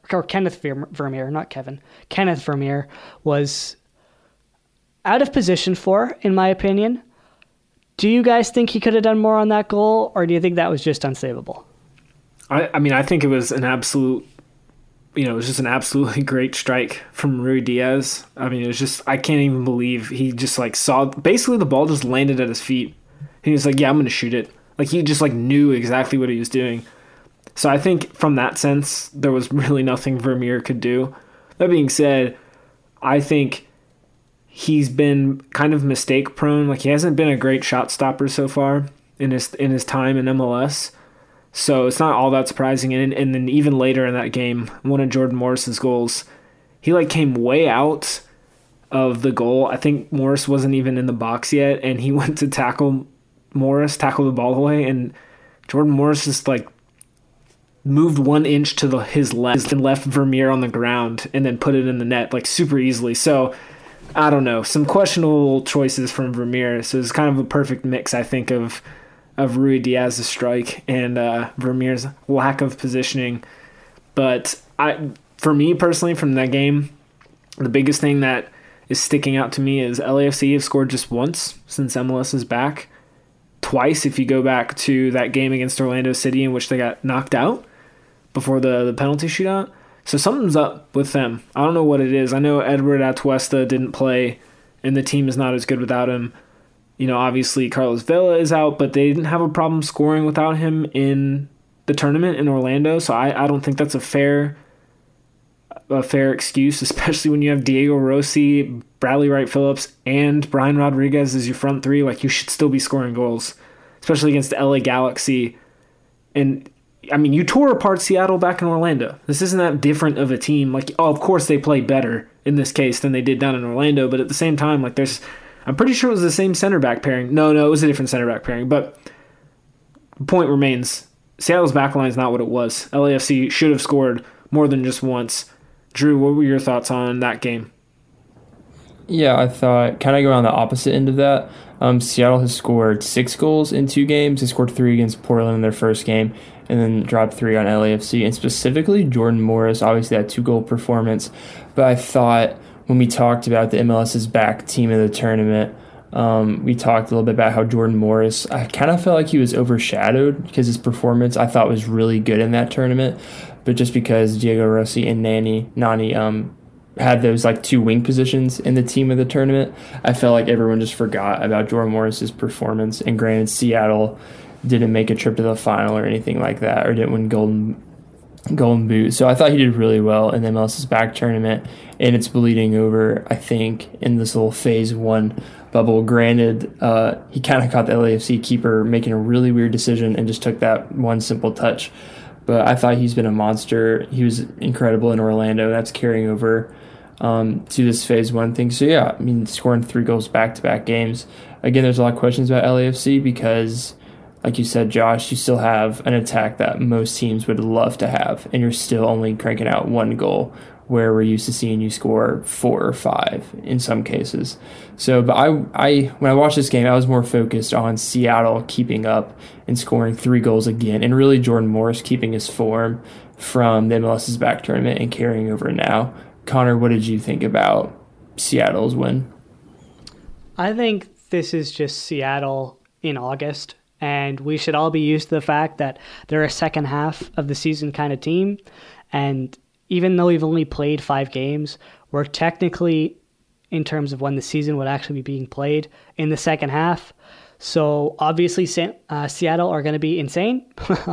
was out of position for, in my opinion. Do you guys think he could have done more on that goal, or do you think that was just unsavable? I mean, I think it was an absolute, it was just an absolutely great strike from Ruidíaz. I mean, it was just, I can't even believe he just like saw, basically the ball just landed at his feet. He was like, yeah, I'm going to shoot it. Like he just like knew exactly what he was doing. So I think from that sense, there was really nothing Vermeer could do. That being said, I think he's been kind of mistake prone. Like he hasn't been a great shot stopper so far in his time in MLS. So it's not all that surprising. And then even later in that game, one of Jordan Morris's goals, he like came way out of the goal. I think Morris wasn't even in the box yet, and he went to tackle the ball away, and Jordan Morris just like moved 1 inch to his left and left Vermeer on the ground and then put it in the net like super easily. So I don't know, some questionable choices from Vermeer. So it's kind of a perfect mix, I think, of Ruidíaz's strike and Vermeer's lack of positioning. But for me personally, from that game, the biggest thing that is sticking out to me is LAFC have scored just once since MLS is back. Twice if you go back to that game against Orlando City in which they got knocked out before the penalty shootout. So something's up with them. I don't know what it is. I know Edward Atuesta didn't play, and the team is not as good without him. Obviously Carlos Vela is out, but they didn't have a problem scoring without him in the tournament in Orlando. So I don't think that's a fair excuse, especially when you have Diego Rossi, Bradley Wright Phillips, and Brian Rodriguez as your front three. Like, you should still be scoring goals, especially against the LA Galaxy. And I mean, you tore apart Seattle back in Orlando. This isn't that different of a team. Like, of course they play better in this case than they did down in Orlando, but at the same time, like, I'm pretty sure it was the same center back pairing. No, it was a different center back pairing, but the point remains, Seattle's back line is not what it was. LAFC should have scored more than just once. Drew, what were your thoughts on that game? Yeah, I thought, kind of go on the opposite end of that. Seattle has scored 6 goals in 2 games. They scored 3 against Portland in their first game and then dropped 3 on LAFC. And specifically, Jordan Morris, obviously that 2-goal performance. But I thought when we talked about the MLS's back team of the tournament, we talked a little bit about how Jordan Morris, I kind of felt like he was overshadowed because his performance I thought was really good in that tournament. But just because Diego Rossi and Nani had those like 2 wing positions in the team of the tournament, I felt like everyone just forgot about Jordan Morris's performance. And granted, Seattle didn't make a trip to the final or anything like that, or didn't win Golden Boot. So I thought he did really well in the MLS's back tournament, and it's bleeding over, I think, in this little phase 1 bubble. Granted, he kind of caught the LAFC keeper making a really weird decision and just took that one simple touch. But I thought he's been a monster. He was incredible in Orlando. That's carrying over to this phase 1 thing. So yeah, I mean, scoring 3 goals back-to-back games. Again, there's a lot of questions about LAFC because, like you said, Josh, you still have an attack that most teams would love to have, and you're still only cranking out 1 goal, where we're used to seeing you score 4 or 5 in some cases. So, but I when I watched this game, I was more focused on Seattle keeping up and scoring 3 goals again, and really Jordan Morris keeping his form from the MLS's back tournament and carrying over now. Connor, what did you think about Seattle's win? I think this is just Seattle in August, and we should all be used to the fact that they're a second half of the season kind of team, and even though we've only played 5 games, we're technically, in terms of when the season would actually be being played, in the second half. So obviously Seattle are going to be insane.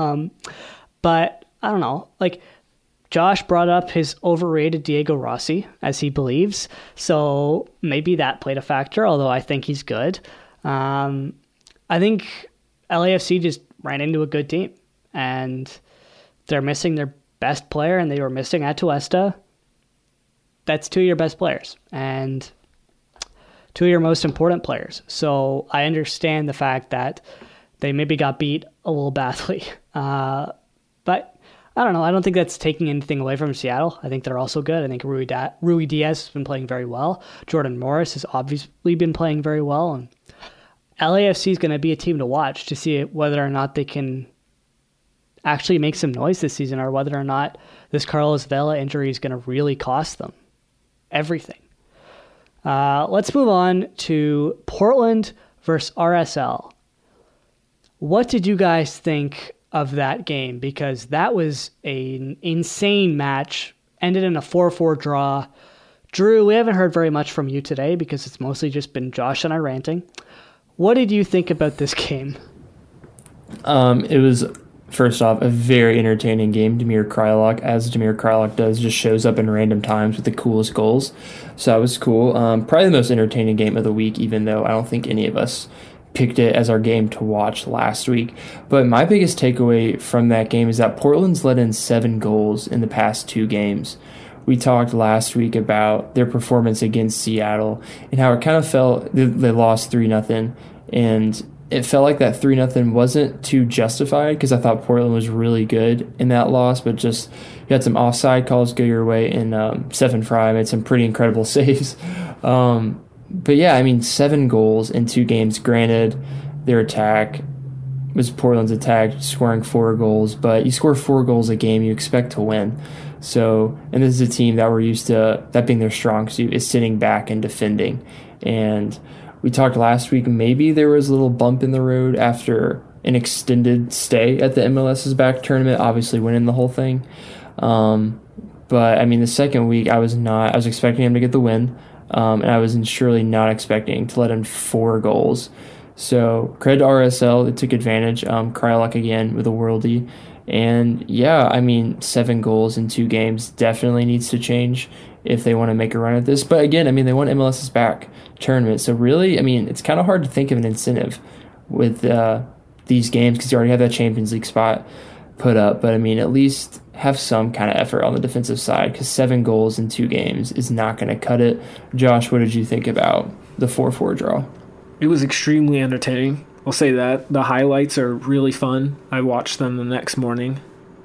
But I don't know. Like, Josh brought up his overrated Diego Rossi, as he believes. So maybe that played a factor, although I think he's good. I think LAFC just ran into a good team, and they're missing their best player, and they were missing Atuesta. That's 2 of your best players and 2 of your most important players. So I understand the fact that they maybe got beat a little badly. But I don't know. I don't think that's taking anything away from Seattle. I think they're also good. I think Ruidíaz has been playing very well. Jordan Morris has obviously been playing very well. And LAFC is going to be a team to watch to see whether or not they can actually make some noise this season, or whether or not this Carlos Vela injury is going to really cost them everything. Let's move on to Portland versus RSL. What did you guys think of that game because that was an insane match. Ended in a 4-4 draw. Drew, we haven't heard very much from you today because it's mostly just been Josh and I ranting. What did you think about this game? It was, first off, a very entertaining game. Damir Kreilach, as Damir Kreilach does, just shows up in random times with the coolest goals. So that was cool. Probably the most entertaining game of the week, even though I don't think any of us picked it as our game to watch last week. But my biggest takeaway from that game is that Portland's let in 7 goals in the past 2 games. We talked last week about their performance against Seattle and how it kind of felt they lost 3-0, and it felt like that 3-0 wasn't too justified because I thought Portland was really good in that loss, but just you had some offside calls go your way, and Stephen Fry made some pretty incredible saves. But yeah, I mean, 7 goals in 2 games. Granted, their attack was Portland's attack, scoring 4 goals, but you score 4 goals a game, you expect to win. So, and this is a team that we're used to, that being their strong suit, is sitting back and defending. And we talked last week, maybe there was a little bump in the road after an extended stay at the MLS's back tournament, obviously winning the whole thing. But I mean, the second week, I was expecting him to get the win, and I was surely not expecting to let in 4 goals. So credit to RSL, they took advantage. Kreilach again with a worldie. And yeah, I mean, 7 goals in 2 games definitely needs to change if they want to make a run at this. But again, I mean, they won MLS's back tournament. So really, I mean, it's kind of hard to think of an incentive with these games because you already have that Champions League spot put up. But I mean, at least have some kind of effort on the defensive side because 7 goals in 2 games is not going to cut it. Josh, what did you think about the 4-4 draw? It was extremely entertaining. I'll say that. The highlights are really fun. I watched them the next morning.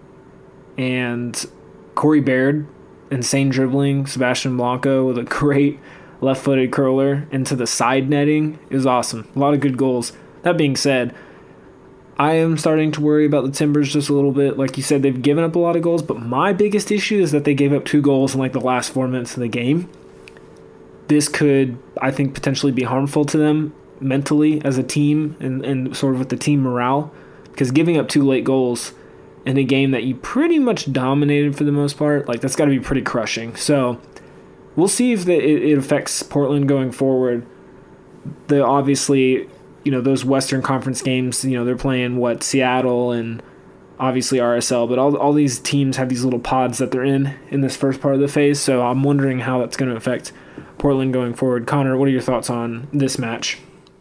And Corey Baird, insane dribbling. Sebastian Blanco with a great left-footed curler into the side netting. It was awesome. A lot of good goals. That being said, I am starting to worry about the Timbers just a little bit. Like you said, they've given up a lot of goals, but my biggest issue is that they gave up 2 goals in like the last 4 minutes of the game. This could, I think, potentially be harmful to them mentally as a team and sort of with the team morale, because giving up 2 late goals in a game that you pretty much dominated for the most part, like that's got to be pretty crushing. So we'll see if it affects Portland going forward. Obviously, you know, those Western Conference games, you know, they're playing Seattle and obviously RSL, but all these teams have these little pods that they're in this first part of the phase. So I'm wondering how that's going to affect Portland going forward. Connor, what are your thoughts on this match?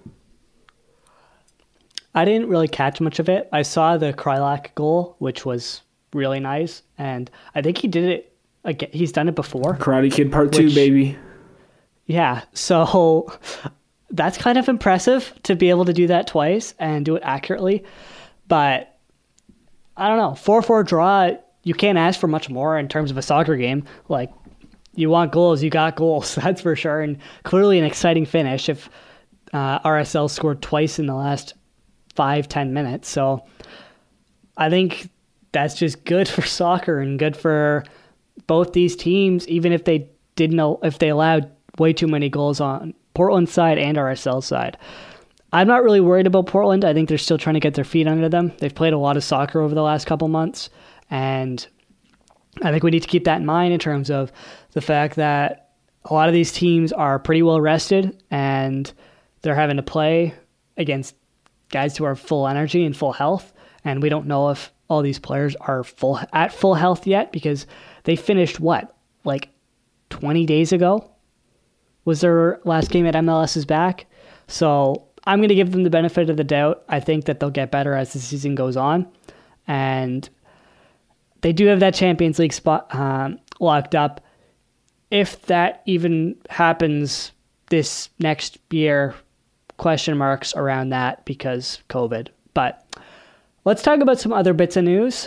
I didn't really catch much of it. I saw the Kreilach goal, which was really nice, and I think he did it again. He's done it before. Karate Kid Part 2, baby. Yeah, so that's kind of impressive to be able to do that twice and do it accurately. But I don't know, 4-4 draw, you can't ask for much more in terms of a soccer game. Like, you want goals, you got goals, that's for sure. And clearly an exciting finish if RSL scored twice in the last 5-10 minutes. So I think that's just good for soccer and good for both these teams, even if they allowed way too many goals on Portland's side and RSL's side. I'm not really worried about Portland. I think they're still trying to get their feet under them. They've played a lot of soccer over the last couple months, and I think we need to keep that in mind in terms of the fact that a lot of these teams are pretty well rested and they're having to play against guys who are full energy and full health, and we don't know if all these players are at full health yet because they finished like 20 days ago was their last game at MLS's back. So I'm going to give them the benefit of the doubt. I think that they'll get better as the season goes on, and they do have that Champions League spot locked up. If that even happens this next year, question marks around that because COVID. But let's talk about some other bits of news.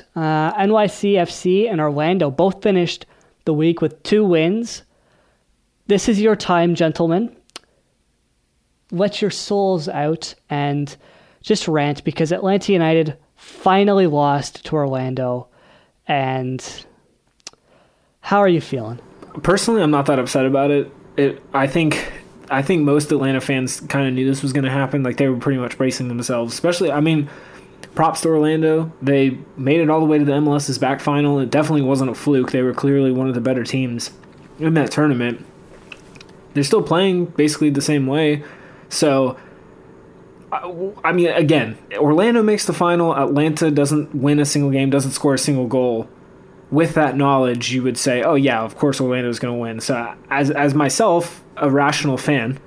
NYCFC and Orlando both finished the week with 2 wins. This is your time, gentlemen. Let your souls out and just rant because Atlanta United finally lost to Orlando. And how are you feeling? Personally, I'm not that upset about it. I think most Atlanta fans kind of knew this was going to happen. Like, they were pretty much bracing themselves. Especially, I mean, props to Orlando. They made it all the way to the MLS's back final. It definitely wasn't a fluke. They were clearly one of the better teams in that tournament. They're still playing basically the same way. So, I mean, again, Orlando makes the final. Atlanta doesn't win a single game, doesn't score a single goal. With that knowledge, you would say, oh, yeah, of course Orlando's going to win. So, as myself, a rational fan,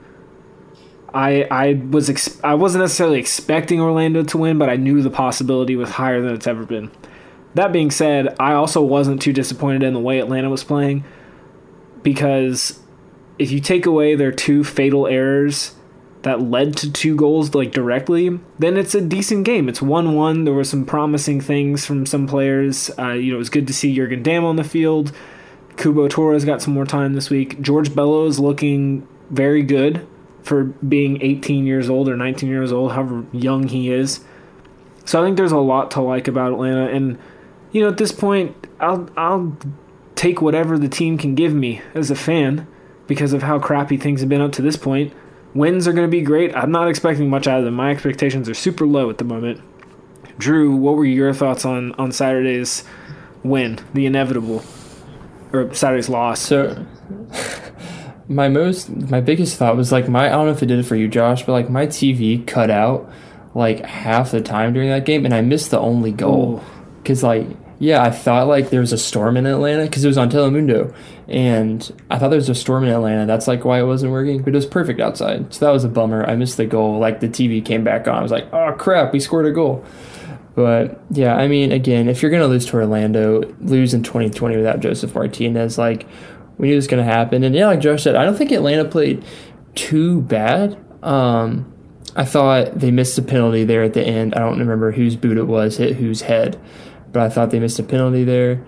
I wasn't necessarily expecting Orlando to win, but I knew the possibility was higher than it's ever been. That being said, I also wasn't too disappointed in the way Atlanta was playing, because if you take away their 2 fatal errors that led to 2 goals like directly, then it's a decent game. It's 1-1. There were some promising things from some players. It was good to see Jurgen Damm on the field. Kubo Torres got some more time this week. George Bellows looking very good for being 18 years old or 19 years old, however young he is. So I think there's a lot to like about Atlanta. And, at this point, I'll take whatever the team can give me as a fan because of how crappy things have been up to this point. Wins are going to be great. I'm not expecting much out of them. My expectations are super low at the moment. Drew, what were your thoughts on Saturday's win, the inevitable, or Saturday's loss? So, my biggest thought was I don't know if it did it for you, Josh, but my TV cut out half the time during that game, and I missed the only goal because I thought there was a storm in Atlanta because it was on Telemundo, and I thought there was a storm in Atlanta. That's why it wasn't working, but it was perfect outside. So that was a bummer. I missed the goal. The TV came back on. I was like, oh crap, we scored a goal. But yeah, I mean, again, if you're gonna lose to Orlando, lose in 2020 without Joseph Martinez, we knew it was gonna happen. And yeah, like Josh said, I don't think Atlanta played too bad. I thought they missed a penalty there at the end. I don't remember whose boot it was, hit whose head, but I thought they missed a penalty there.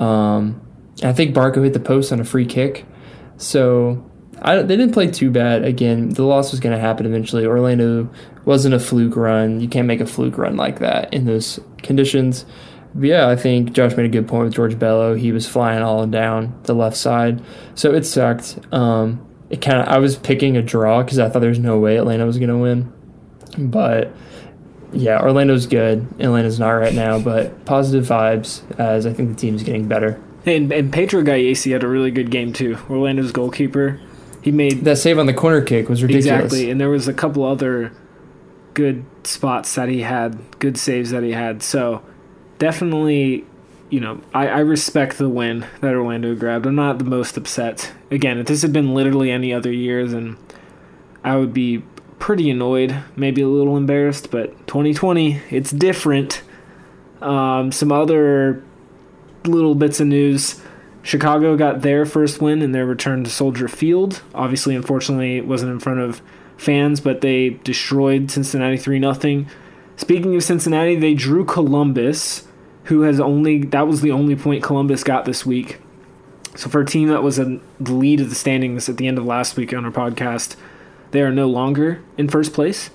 I think Barco hit the post on a free kick. So they didn't play too bad. Again, the loss was going to happen eventually. Orlando wasn't a fluke run. You can't make a fluke run like that in those conditions. But yeah, I think Josh made a good point with George Bello. He was flying all down the left side. So it sucked. I was picking a draw because I thought there was no way Atlanta was going to win. But yeah, Orlando's good. Atlanta's not right now, but positive vibes as I think the team's getting better. And Pedro Gallese had a really good game too. Orlando's goalkeeper. He made that save on the corner kick was ridiculous. Exactly, and there was a couple other good spots that he had, good saves that he had. So definitely, I respect the win that Orlando grabbed. I'm not the most upset. Again, if this had been literally any other year, then I would be pretty annoyed, maybe a little embarrassed. But 2020, it's different. Some other little bits of news. Chicago got their first win in their return to Soldier Field. Obviously, unfortunately, it wasn't in front of fans, but they destroyed Cincinnati 3-0. Speaking of Cincinnati, they drew Columbus, that was the only point Columbus got this week. So for a team that was in the lead of the standings at the end of last week on our podcast, they are no longer in first place.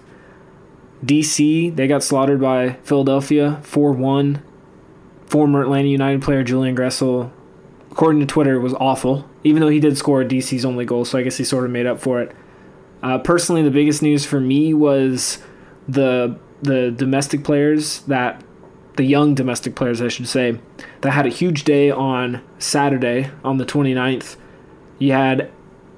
DC, they got slaughtered by Philadelphia 4-1. Former Atlanta United player Julian Gressel, according to Twitter, was awful, even though he did score DC's only goal, so I guess he sort of made up for it. Personally, the biggest news for me was the domestic players, the young domestic players, I should say, that had a huge day on Saturday, on the 29th. You had,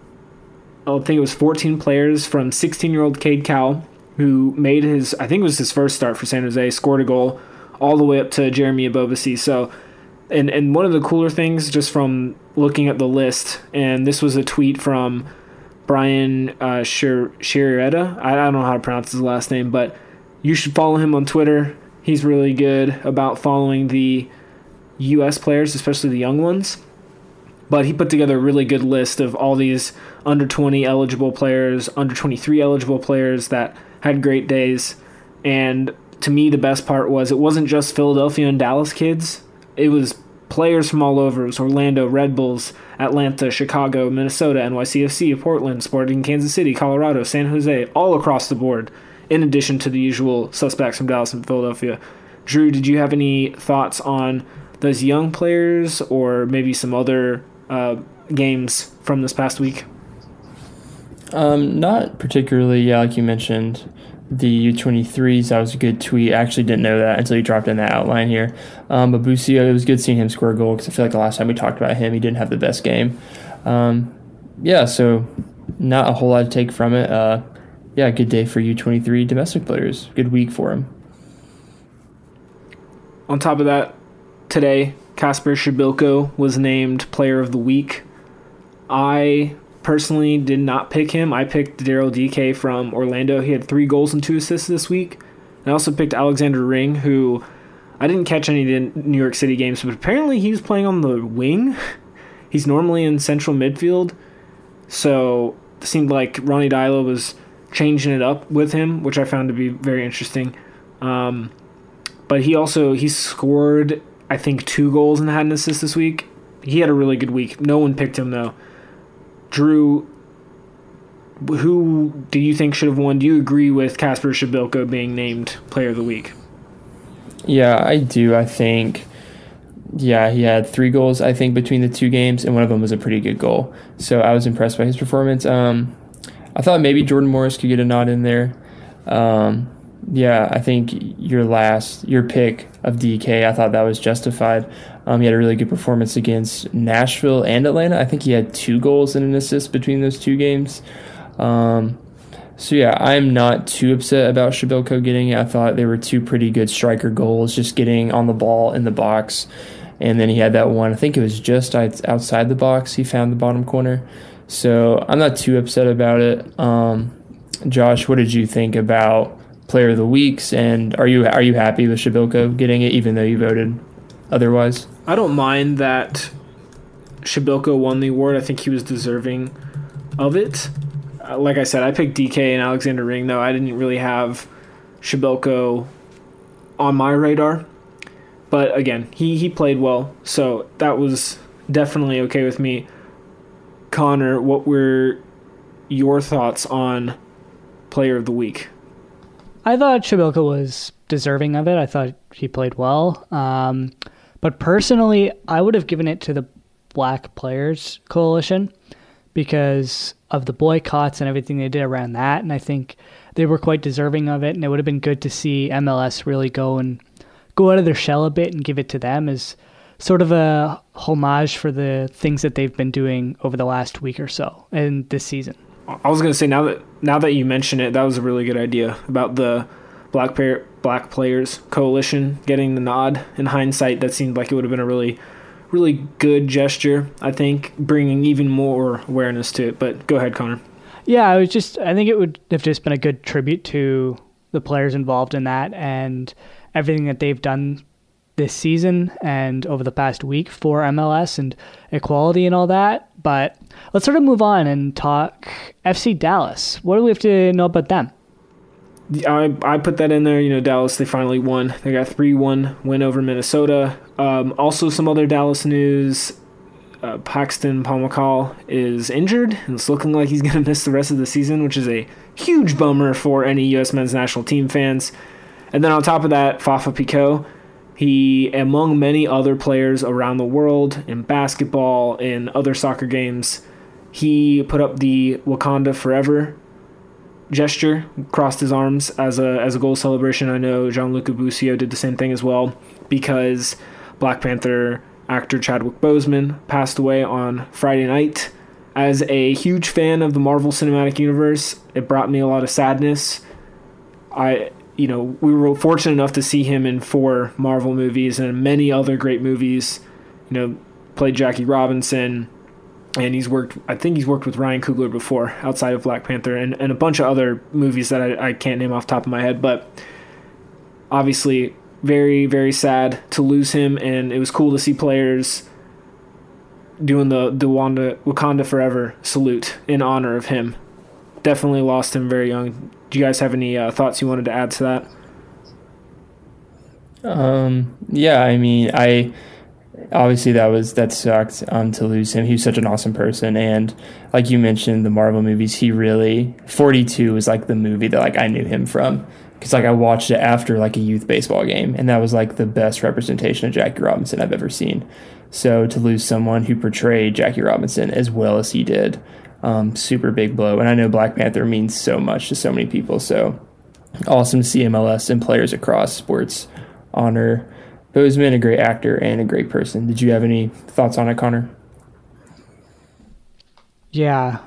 I think it was 14 players from 16-year-old Cade Cowell, who made his first start for San Jose, scored a goal, all the way up to Jeremy Ebobisse. So, and one of the cooler things, just from looking at the list, and this was a tweet from Brian Shiretta. I don't know how to pronounce his last name, but you should follow him on Twitter. He's really good about following the U.S. players, especially the young ones. But he put together a really good list of all these under 20 eligible players, under 23 eligible players that had great days. And to me, the best part was it wasn't just Philadelphia and Dallas kids. It was players from all over. It was Orlando, Red Bulls, Atlanta, Chicago, Minnesota, NYCFC, Portland, Sporting Kansas City, Colorado, San Jose, all across the board, in addition to the usual suspects from Dallas and Philadelphia. Drew, did you have any thoughts on those young players or maybe some other games from this past week? Not particularly. Yeah, like you mentioned, the U23s. That was a good tweet. I actually didn't know that until you dropped in that outline here. But Busio, it was good seeing him score a goal because I feel like the last time we talked about him, he didn't have the best game. So not a whole lot to take from it. Good day for U23 domestic players. Good week for him. On top of that, today, Kasper Shibilko was named Player of the Week. I personally did not pick him. I picked Daryl DK from Orlando. He had 3 goals and 2 assists this week. I also picked Alexander Ring, who I didn't catch any of the New York City games, but apparently he was playing on the wing. He's normally in central midfield, so it seemed like Ronnie Dylo was changing it up with him, which I found to be very interesting. But he scored, I think, 2 goals and had an assist this week. He had a really good week. No one picked him, though. Drew, who do you think should have won? Do you agree with Kasper Shibilko being named Player of the Week? Yeah, I do. I think, he had 3 goals, I think, between the 2 games, and one of them was a pretty good goal. So I was impressed by his performance. I thought maybe Jordan Morris could get a nod in there. I think your pick of DK, I thought that was justified. He had a really good performance against Nashville and Atlanta. I think he had 2 goals and an assist between those 2 games. I'm not too upset about Shibilko getting it. I thought they were 2 pretty good striker goals, just getting on the ball in the box. And then he had that one, I think it was just outside the box. He found the bottom corner. So I'm not too upset about it. Josh, what did you think about Player of the Weeks, and are you happy with Shibilko getting it, even though you voted otherwise? I don't mind that Shibilko won the award. I think he was deserving of it. Like I said, I picked DK and Alexander Ring, though. I didn't really have Shibilko on my radar. But again, he played well, so that was definitely okay with me. Connor, what were your thoughts on Player of the Week? I thought Shibilko was deserving of it. I thought he played well. But personally, I would have given it to the Black Players Coalition because of the boycotts and everything they did around that. And I think they were quite deserving of it. And it would have been good to see MLS really go out of their shell a bit and give it to them as sort of a homage for the things that they've been doing over the last week or so and this season. I was going to say, now that you mention it, that was a really good idea about the Black Players Coalition getting the nod. In hindsight, that seemed like it would have been a really, really good gesture, I think, bringing even more awareness to it. But go ahead, Connor. Yeah, I think it would have just been a good tribute to the players involved in that and everything that they've done this season and over the past week for MLS and equality and all that. But let's sort of move on and talk FC Dallas. What do we have to know about them? I put that in there. Dallas, they finally won. They got 3-1 win over Minnesota. Also, some other Dallas news. Paxton Pomykal is injured, and it's looking like he's going to miss the rest of the season, which is a huge bummer for any U.S. men's national team fans. And then on top of that, Fafa Picault. He, among many other players around the world, in basketball, in other soccer games, he put up the Wakanda Forever gesture, crossed his arms as a goal celebration. I know Gianluca Busio did the same thing as well because Black Panther actor Chadwick Boseman passed away on Friday night. As a huge fan of the Marvel Cinematic Universe, it brought me a lot of sadness. We were fortunate enough to see him in 4 Marvel movies and many other great movies. Played Jackie Robinson, and he's worked with Ryan Coogler before, outside of Black Panther, and a bunch of other movies that I can't name off the top of my head. But obviously, very, very sad to lose him, and it was cool to see players doing the Wakanda Forever salute in honor of him. Definitely lost him very young. Do you guys have any thoughts you wanted to add to that? Obviously that sucked to lose him. He was such an awesome person, and like you mentioned, the Marvel movies, 42 was like the movie that I knew him from, because I watched it after a youth baseball game, and that was the best representation of Jackie Robinson I've ever seen. So to lose someone who portrayed Jackie Robinson as well as he did, super big blow. And I know Black Panther means so much to so many people, so awesome to see MLS and players across sports honor Bozeman, a great actor and a great person. Did you have any thoughts on it, Connor? Yeah.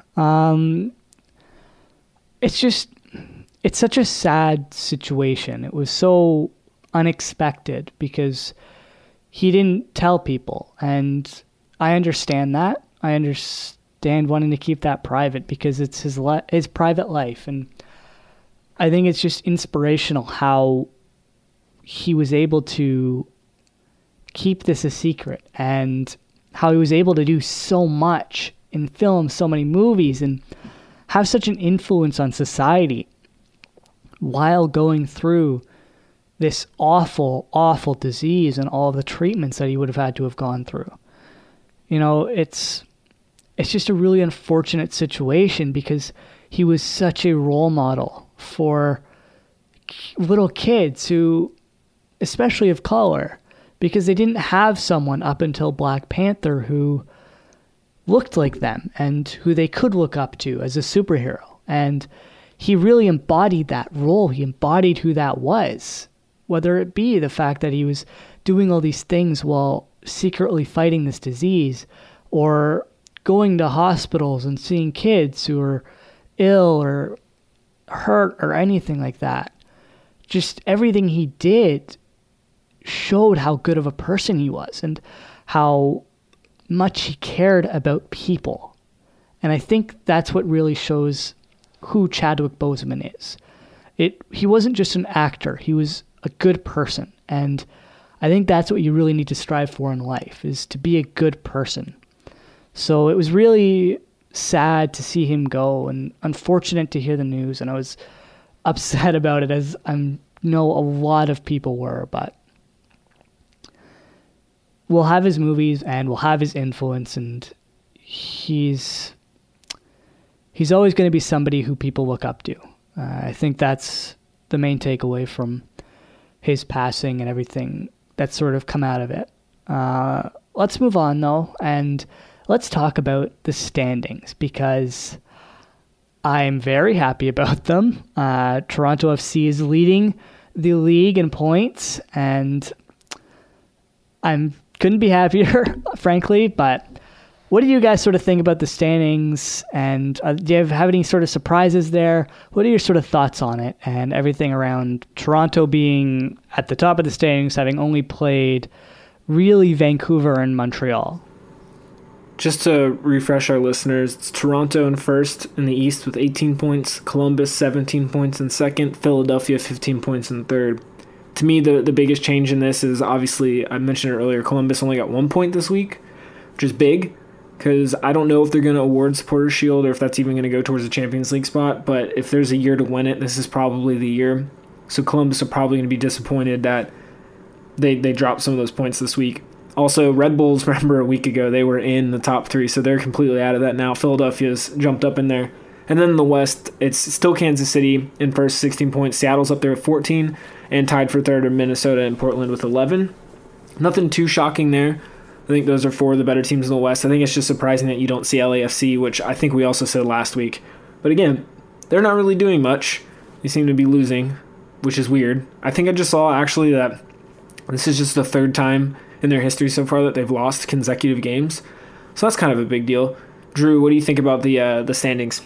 It's such a sad situation. It was so unexpected because he didn't tell people. And I understand that. I understand wanting to keep that private because it's his private life. And I think it's just inspirational how he was able to keep this a secret and how he was able to do so much and film so many movies and have such an influence on society while going through this awful, awful disease and all of the treatments that he would have had to have gone through. You know, it's just a really unfortunate situation because he was such a role model for little kids who, especially of color, because they didn't have someone up until Black Panther who looked like them and who they could look up to as a superhero. And he really embodied that role. He embodied who that was, whether it be the fact that he was doing all these things while secretly fighting this disease, or going to hospitals and seeing kids who are ill or hurt or anything like that. Just everything he did showed how good of a person he was and how much he cared about people. And I think that's what really shows who Chadwick Boseman is. He wasn't just an actor, he was a good person. And I think that's what you really need to strive for in life, is to be a good person. So it was really sad to see him go and unfortunate to hear the news. And I was upset about it, as I know a lot of people were, but we'll have his movies and we'll have his influence, and he's always going to be somebody who people look up to. I think that's the main takeaway from his passing and everything that's sort of come out of it. Let's move on, though, and let's talk about the standings, because I'm very happy about them. Toronto FC is leading the league in points, and I couldn't be happier, frankly. But what do you guys sort of think about the standings, and do you have any sort of surprises there? What are your sort of thoughts on it and everything around Toronto being at the top of the standings, having only played really Vancouver and Montreal? Just to refresh our listeners, it's Toronto in first in the East with 18 points, Columbus 17 points in second, Philadelphia 15 points in third. To me, the biggest change in this is, obviously, I mentioned it earlier, Columbus only got 1 point this week, which is big, because I don't know if they're going to award Supporters' Shield or if that's even going to go towards a Champions League spot, but if there's a year to win it, this is probably the year. So Columbus are probably going to be disappointed that they dropped some of those points this week. Also, Red Bulls, remember a week ago, they were in the top three, so they're completely out of that now. Philadelphia's jumped up in there. And then in the West, it's still Kansas City in first, 16 points. Seattle's up there at 14, and tied for third are Minnesota and Portland with 11. Nothing too shocking there. I think those are four of the better teams in the West. I think it's just surprising that you don't see LAFC, which I think we also said last week. But again, they're not really doing much. They seem to be losing, which is weird. I think I just saw, actually, that this is just the third time in their history so far that they've lost consecutive games. So that's kind of a big deal. Drew, what do you think about the standings?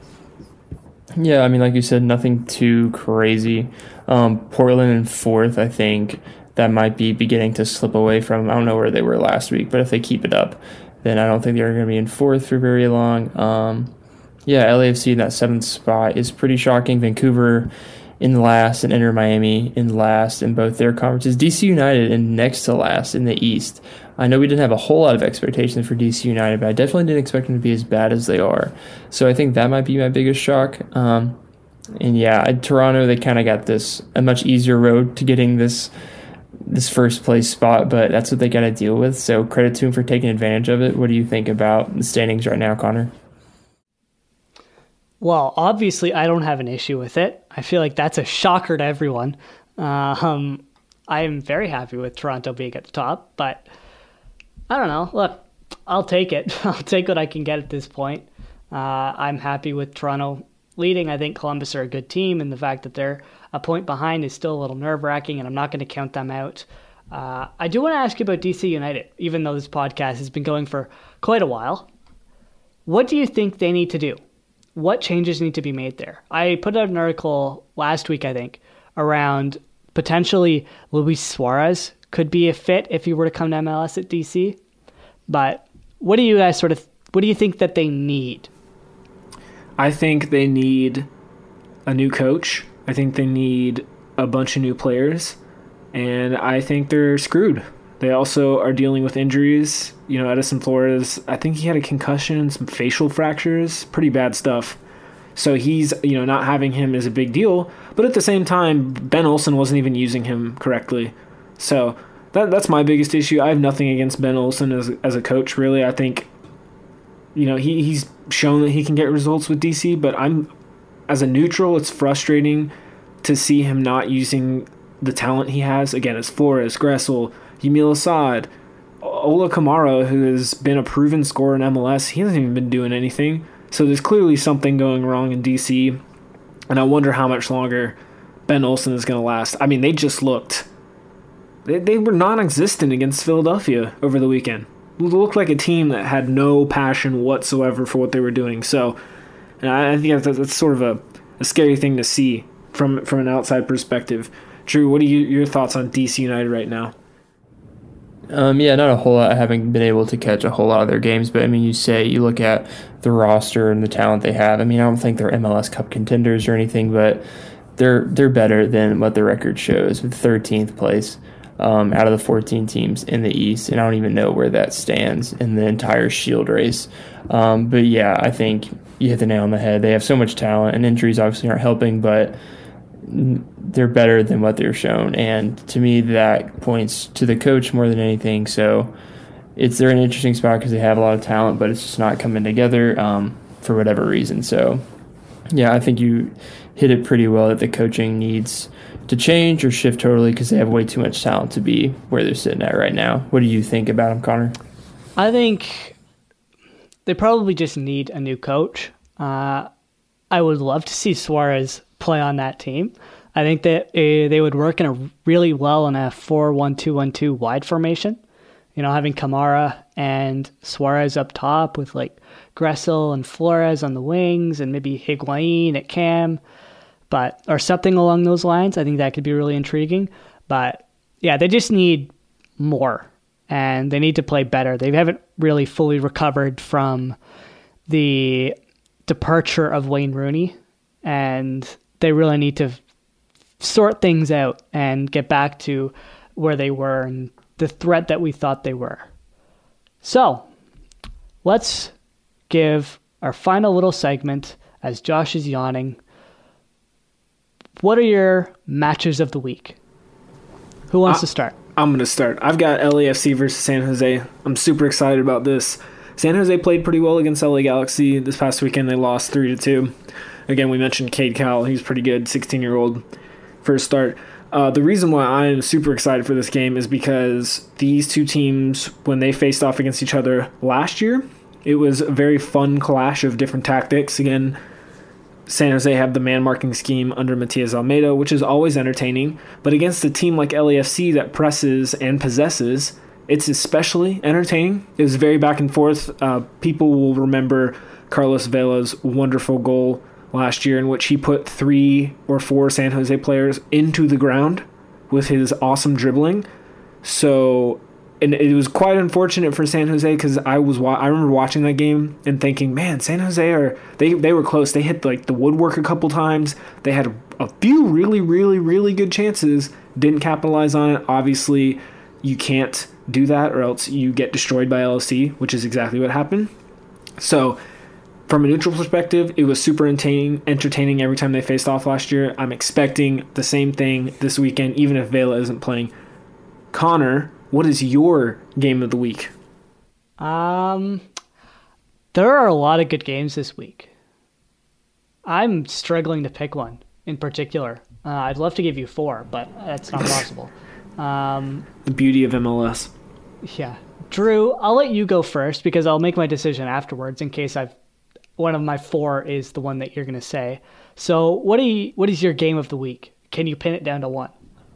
Yeah, I mean, like you said, nothing too crazy. Portland in fourth, I think that might be beginning to slip away from, I don't know where they were last week, but if they keep it up, then I don't think they're going to be in fourth for very long. LAFC in that seventh spot is pretty shocking. Vancouver in last, and Inter Miami in last in both their conferences. DC United in next to last in the East. I know we didn't have a whole lot of expectations for DC United, but I definitely didn't expect them to be as bad as they are. So I think that might be my biggest shock. Toronto, they kind of got a much easier road to getting this first place spot, but that's what they got to deal with. So credit to them for taking advantage of it. What do you think about the standings right now, Connor? Well, obviously, I don't have an issue with it. I feel like that's a shocker to everyone. I am very happy with Toronto being at the top, but I don't know. Look, I'll take it. I'll take what I can get at this point. I'm happy with Toronto leading. I think Columbus are a good team, and the fact that they're a point behind is still a little nerve-wracking, and I'm not going to count them out. I do want to ask you about DC United, even though this podcast has been going for quite a while. What do you think they need to do? What changes need to be made there? I put out an article last week, I think, around potentially Luis Suarez could be a fit if he were to come to MLS at DC. But what do you guys what do you think that they need? I think they need a new coach. I think they need a bunch of new players. And I think they're screwed. They also are dealing with injuries. Edison Flores, I think he had a concussion and some facial fractures. Pretty bad stuff. So he's, not having him is a big deal. But at the same time, Ben Olsen wasn't even using him correctly. So that's my biggest issue. I have nothing against Ben Olsen as a coach, really. I think, he's shown that he can get results with DC. But as a neutral, it's frustrating to see him not using the talent he has. Again, it's Flores, Gressel, Yamil Assad, Ola Kamara, who has been a proven scorer in MLS. He hasn't even been doing anything. So there's clearly something going wrong in DC, and I wonder how much longer Ben Olsen is going to last. I mean, they just looked... They were non-existent against Philadelphia over the weekend. It looked like a team that had no passion whatsoever for what they were doing. So and I think that's sort of a scary thing to see from an outside perspective. Drew, what are your thoughts on DC United right now? Yeah, not a whole lot. I haven't been able to catch a whole lot of their games, but I mean, you look at the roster and the talent they have. I mean, I don't think they're MLS Cup contenders or anything, but they're better than what the record shows, with 13th place out of the 14 teams in the East, and I don't even know where that stands in the entire Shield race. But yeah, I think you hit the nail on the head. They have so much talent, and injuries obviously aren't helping, but they're better than what they're shown, and to me that points to the coach more than anything. So they're in an interesting spot because they have a lot of talent, but it's just not coming together for whatever reason. So yeah, I think you hit it pretty well that the coaching needs to change or shift totally because they have way too much talent to be where they're sitting at right now. What do you think about them, Connor? I think they probably just need a new coach. I would love to see Suarez play on that team. I think that they would work really well in a 4-1-2-1-2 wide formation. Having Kamara and Suarez up top with like Gressel and Flores on the wings and maybe Higuain at cam, or something along those lines. I think that could be really intriguing. But yeah, they just need more, and they need to play better. They haven't really fully recovered from the departure of Wayne Rooney, and they really need to sort things out and get back to where they were and the threat that we thought they were. So let's give our final little segment as Josh is yawning. What are your matches of the week? Who wants to start? I'm going to start. I've got LAFC versus San Jose. I'm super excited about this. San Jose played pretty well against LA Galaxy this past weekend. They lost 3-2. Again, we mentioned Cade Cowell. He's pretty good, 16-year-old first start. The reason why I'm super excited for this game is because these two teams, when they faced off against each other last year, it was a very fun clash of different tactics. Again, San Jose have the man-marking scheme under Matias Almeida, which is always entertaining. But against a team like LAFC that presses and possesses, it's especially entertaining. It was very back and forth. People will remember Carlos Vela's wonderful goal last year in which he put 3 or 4 San Jose players into the ground with his awesome dribbling. So, and it was quite unfortunate for San Jose because I remember watching that game and thinking, man, San Jose they were close. They hit like the woodwork a couple times. They had a few really, really, really good chances. Didn't capitalize on it. Obviously, you can't do that or else you get destroyed by LFC, which is exactly what happened. So, from a neutral perspective, it was super entertaining every time they faced off last year. I'm expecting the same thing this weekend, even if Vela isn't playing. Connor, what is your game of the week? There are a lot of good games this week. I'm struggling to pick one in particular. I'd love to give you 4, but that's not possible. The beauty of MLS. Yeah. Drew, I'll let you go first because I'll make my decision afterwards in case one of my 4 is the one that you're going to say. So what is your game of the week? can you pin it down to one?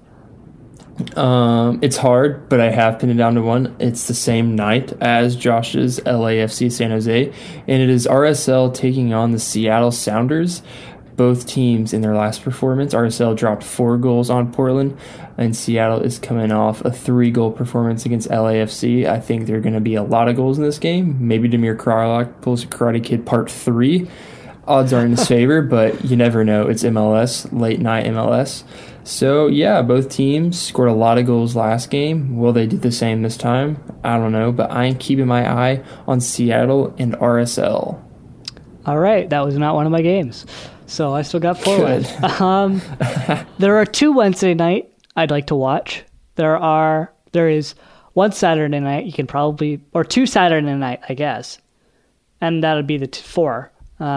It's hard, but I have pinned it down to one. It's the same night as Josh's LAFC San Jose, and it is RSL taking on the Seattle Sounders. Both teams in their last performance, RSL dropped 4 goals on Portland, and Seattle is coming off a 3-goal performance against LAFC. I think there are going to be a lot of goals in this game. Maybe Damir Kreilach pulls a Karate Kid Part 3. Odds are in his favor, but you never know. It's MLS, late night MLS. So, yeah, both teams scored a lot of goals last game. Will they do the same this time? I don't know, but I'm keeping my eye on Seattle and RSL. All right, that was not one of my games. So I still got 4 left. There are 2 Wednesday night I'd like to watch. There is 1 Saturday night you can probably, or 2 Saturday night, I guess. And that would be the 4.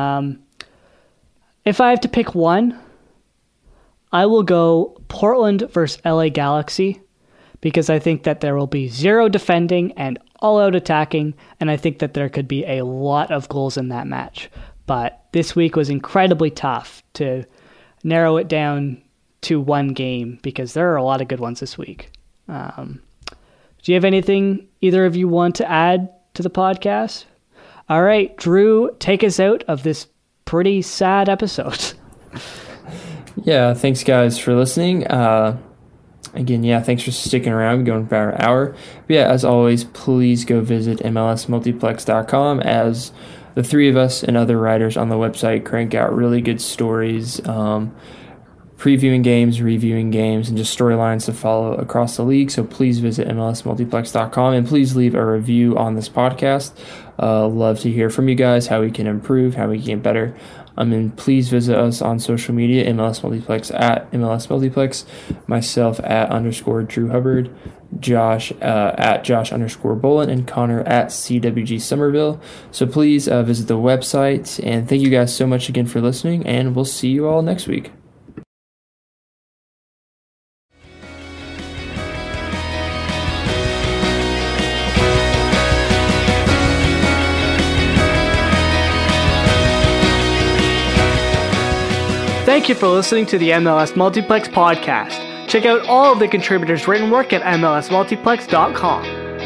If I have to pick one, I will go Portland versus LA Galaxy, because I think that there will be 0 defending and all-out attacking, and I think that there could be a lot of goals in that match. But this week was incredibly tough to narrow it down to one game, because there are a lot of good ones this week. Do you have anything either of you want to add to the podcast? All right, Drew, take us out of this pretty sad episode. Yeah, thanks guys for listening. Again, yeah, thanks for sticking around, going for an hour. But yeah, as always, please go visit MLSmultiplex.com, as the 3 of us and other writers on the website crank out really good stories, previewing games, reviewing games, and just storylines to follow across the league. So please visit MLSmultiplex.com, and please leave a review on this podcast. Love to hear from you guys, how we can improve, how we can get better. And please visit us on social media, MLS Multiplex at MLS Multiplex, myself at _Drew Hubbard, Josh at Josh _Bolin, and Connor at CWG Somerville. So please visit the website, and thank you guys so much again for listening, and we'll see you all next week. Thank you for listening to the MLS Multiplex podcast. Check out all of the contributors' written work at MLSmultiplex.com.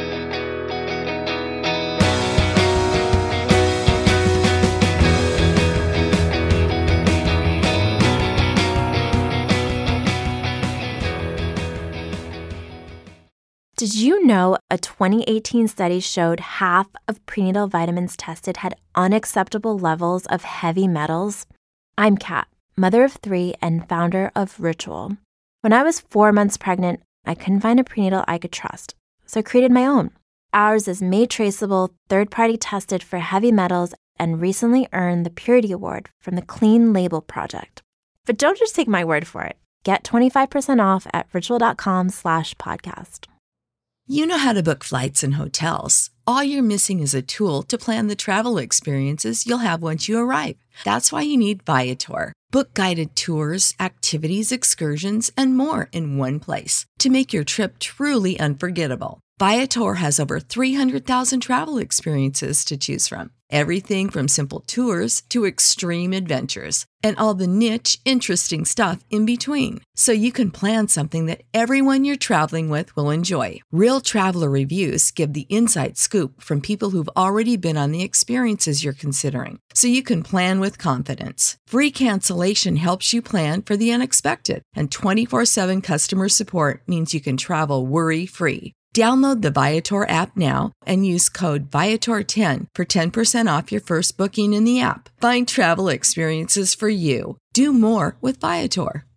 Did you know a 2018 study showed half of prenatal vitamins tested had unacceptable levels of heavy metals? I'm Kat, mother of 3 and founder of Ritual. When I was 4 months pregnant, I couldn't find a prenatal I could trust, so I created my own. Ours is made traceable, third-party tested for heavy metals, and recently earned the Purity Award from the Clean Label Project. But don't just take my word for it. Get 25% off at ritual.com/podcast. You know how to book flights and hotels. All you're missing is a tool to plan the travel experiences you'll have once you arrive. That's why you need Viator. Book guided tours, activities, excursions, and more in one place to make your trip truly unforgettable. Viator has over 300,000 travel experiences to choose from. Everything from simple tours to extreme adventures, and all the niche, interesting stuff in between. So you can plan something that everyone you're traveling with will enjoy. Real traveler reviews give the inside scoop from people who've already been on the experiences you're considering, so you can plan with confidence. Free cancellation helps you plan for the unexpected, and 24/7 customer support means you can travel worry-free. Download the Viator app now and use code Viator10 for 10% off your first booking in the app. Find travel experiences for you. Do more with Viator.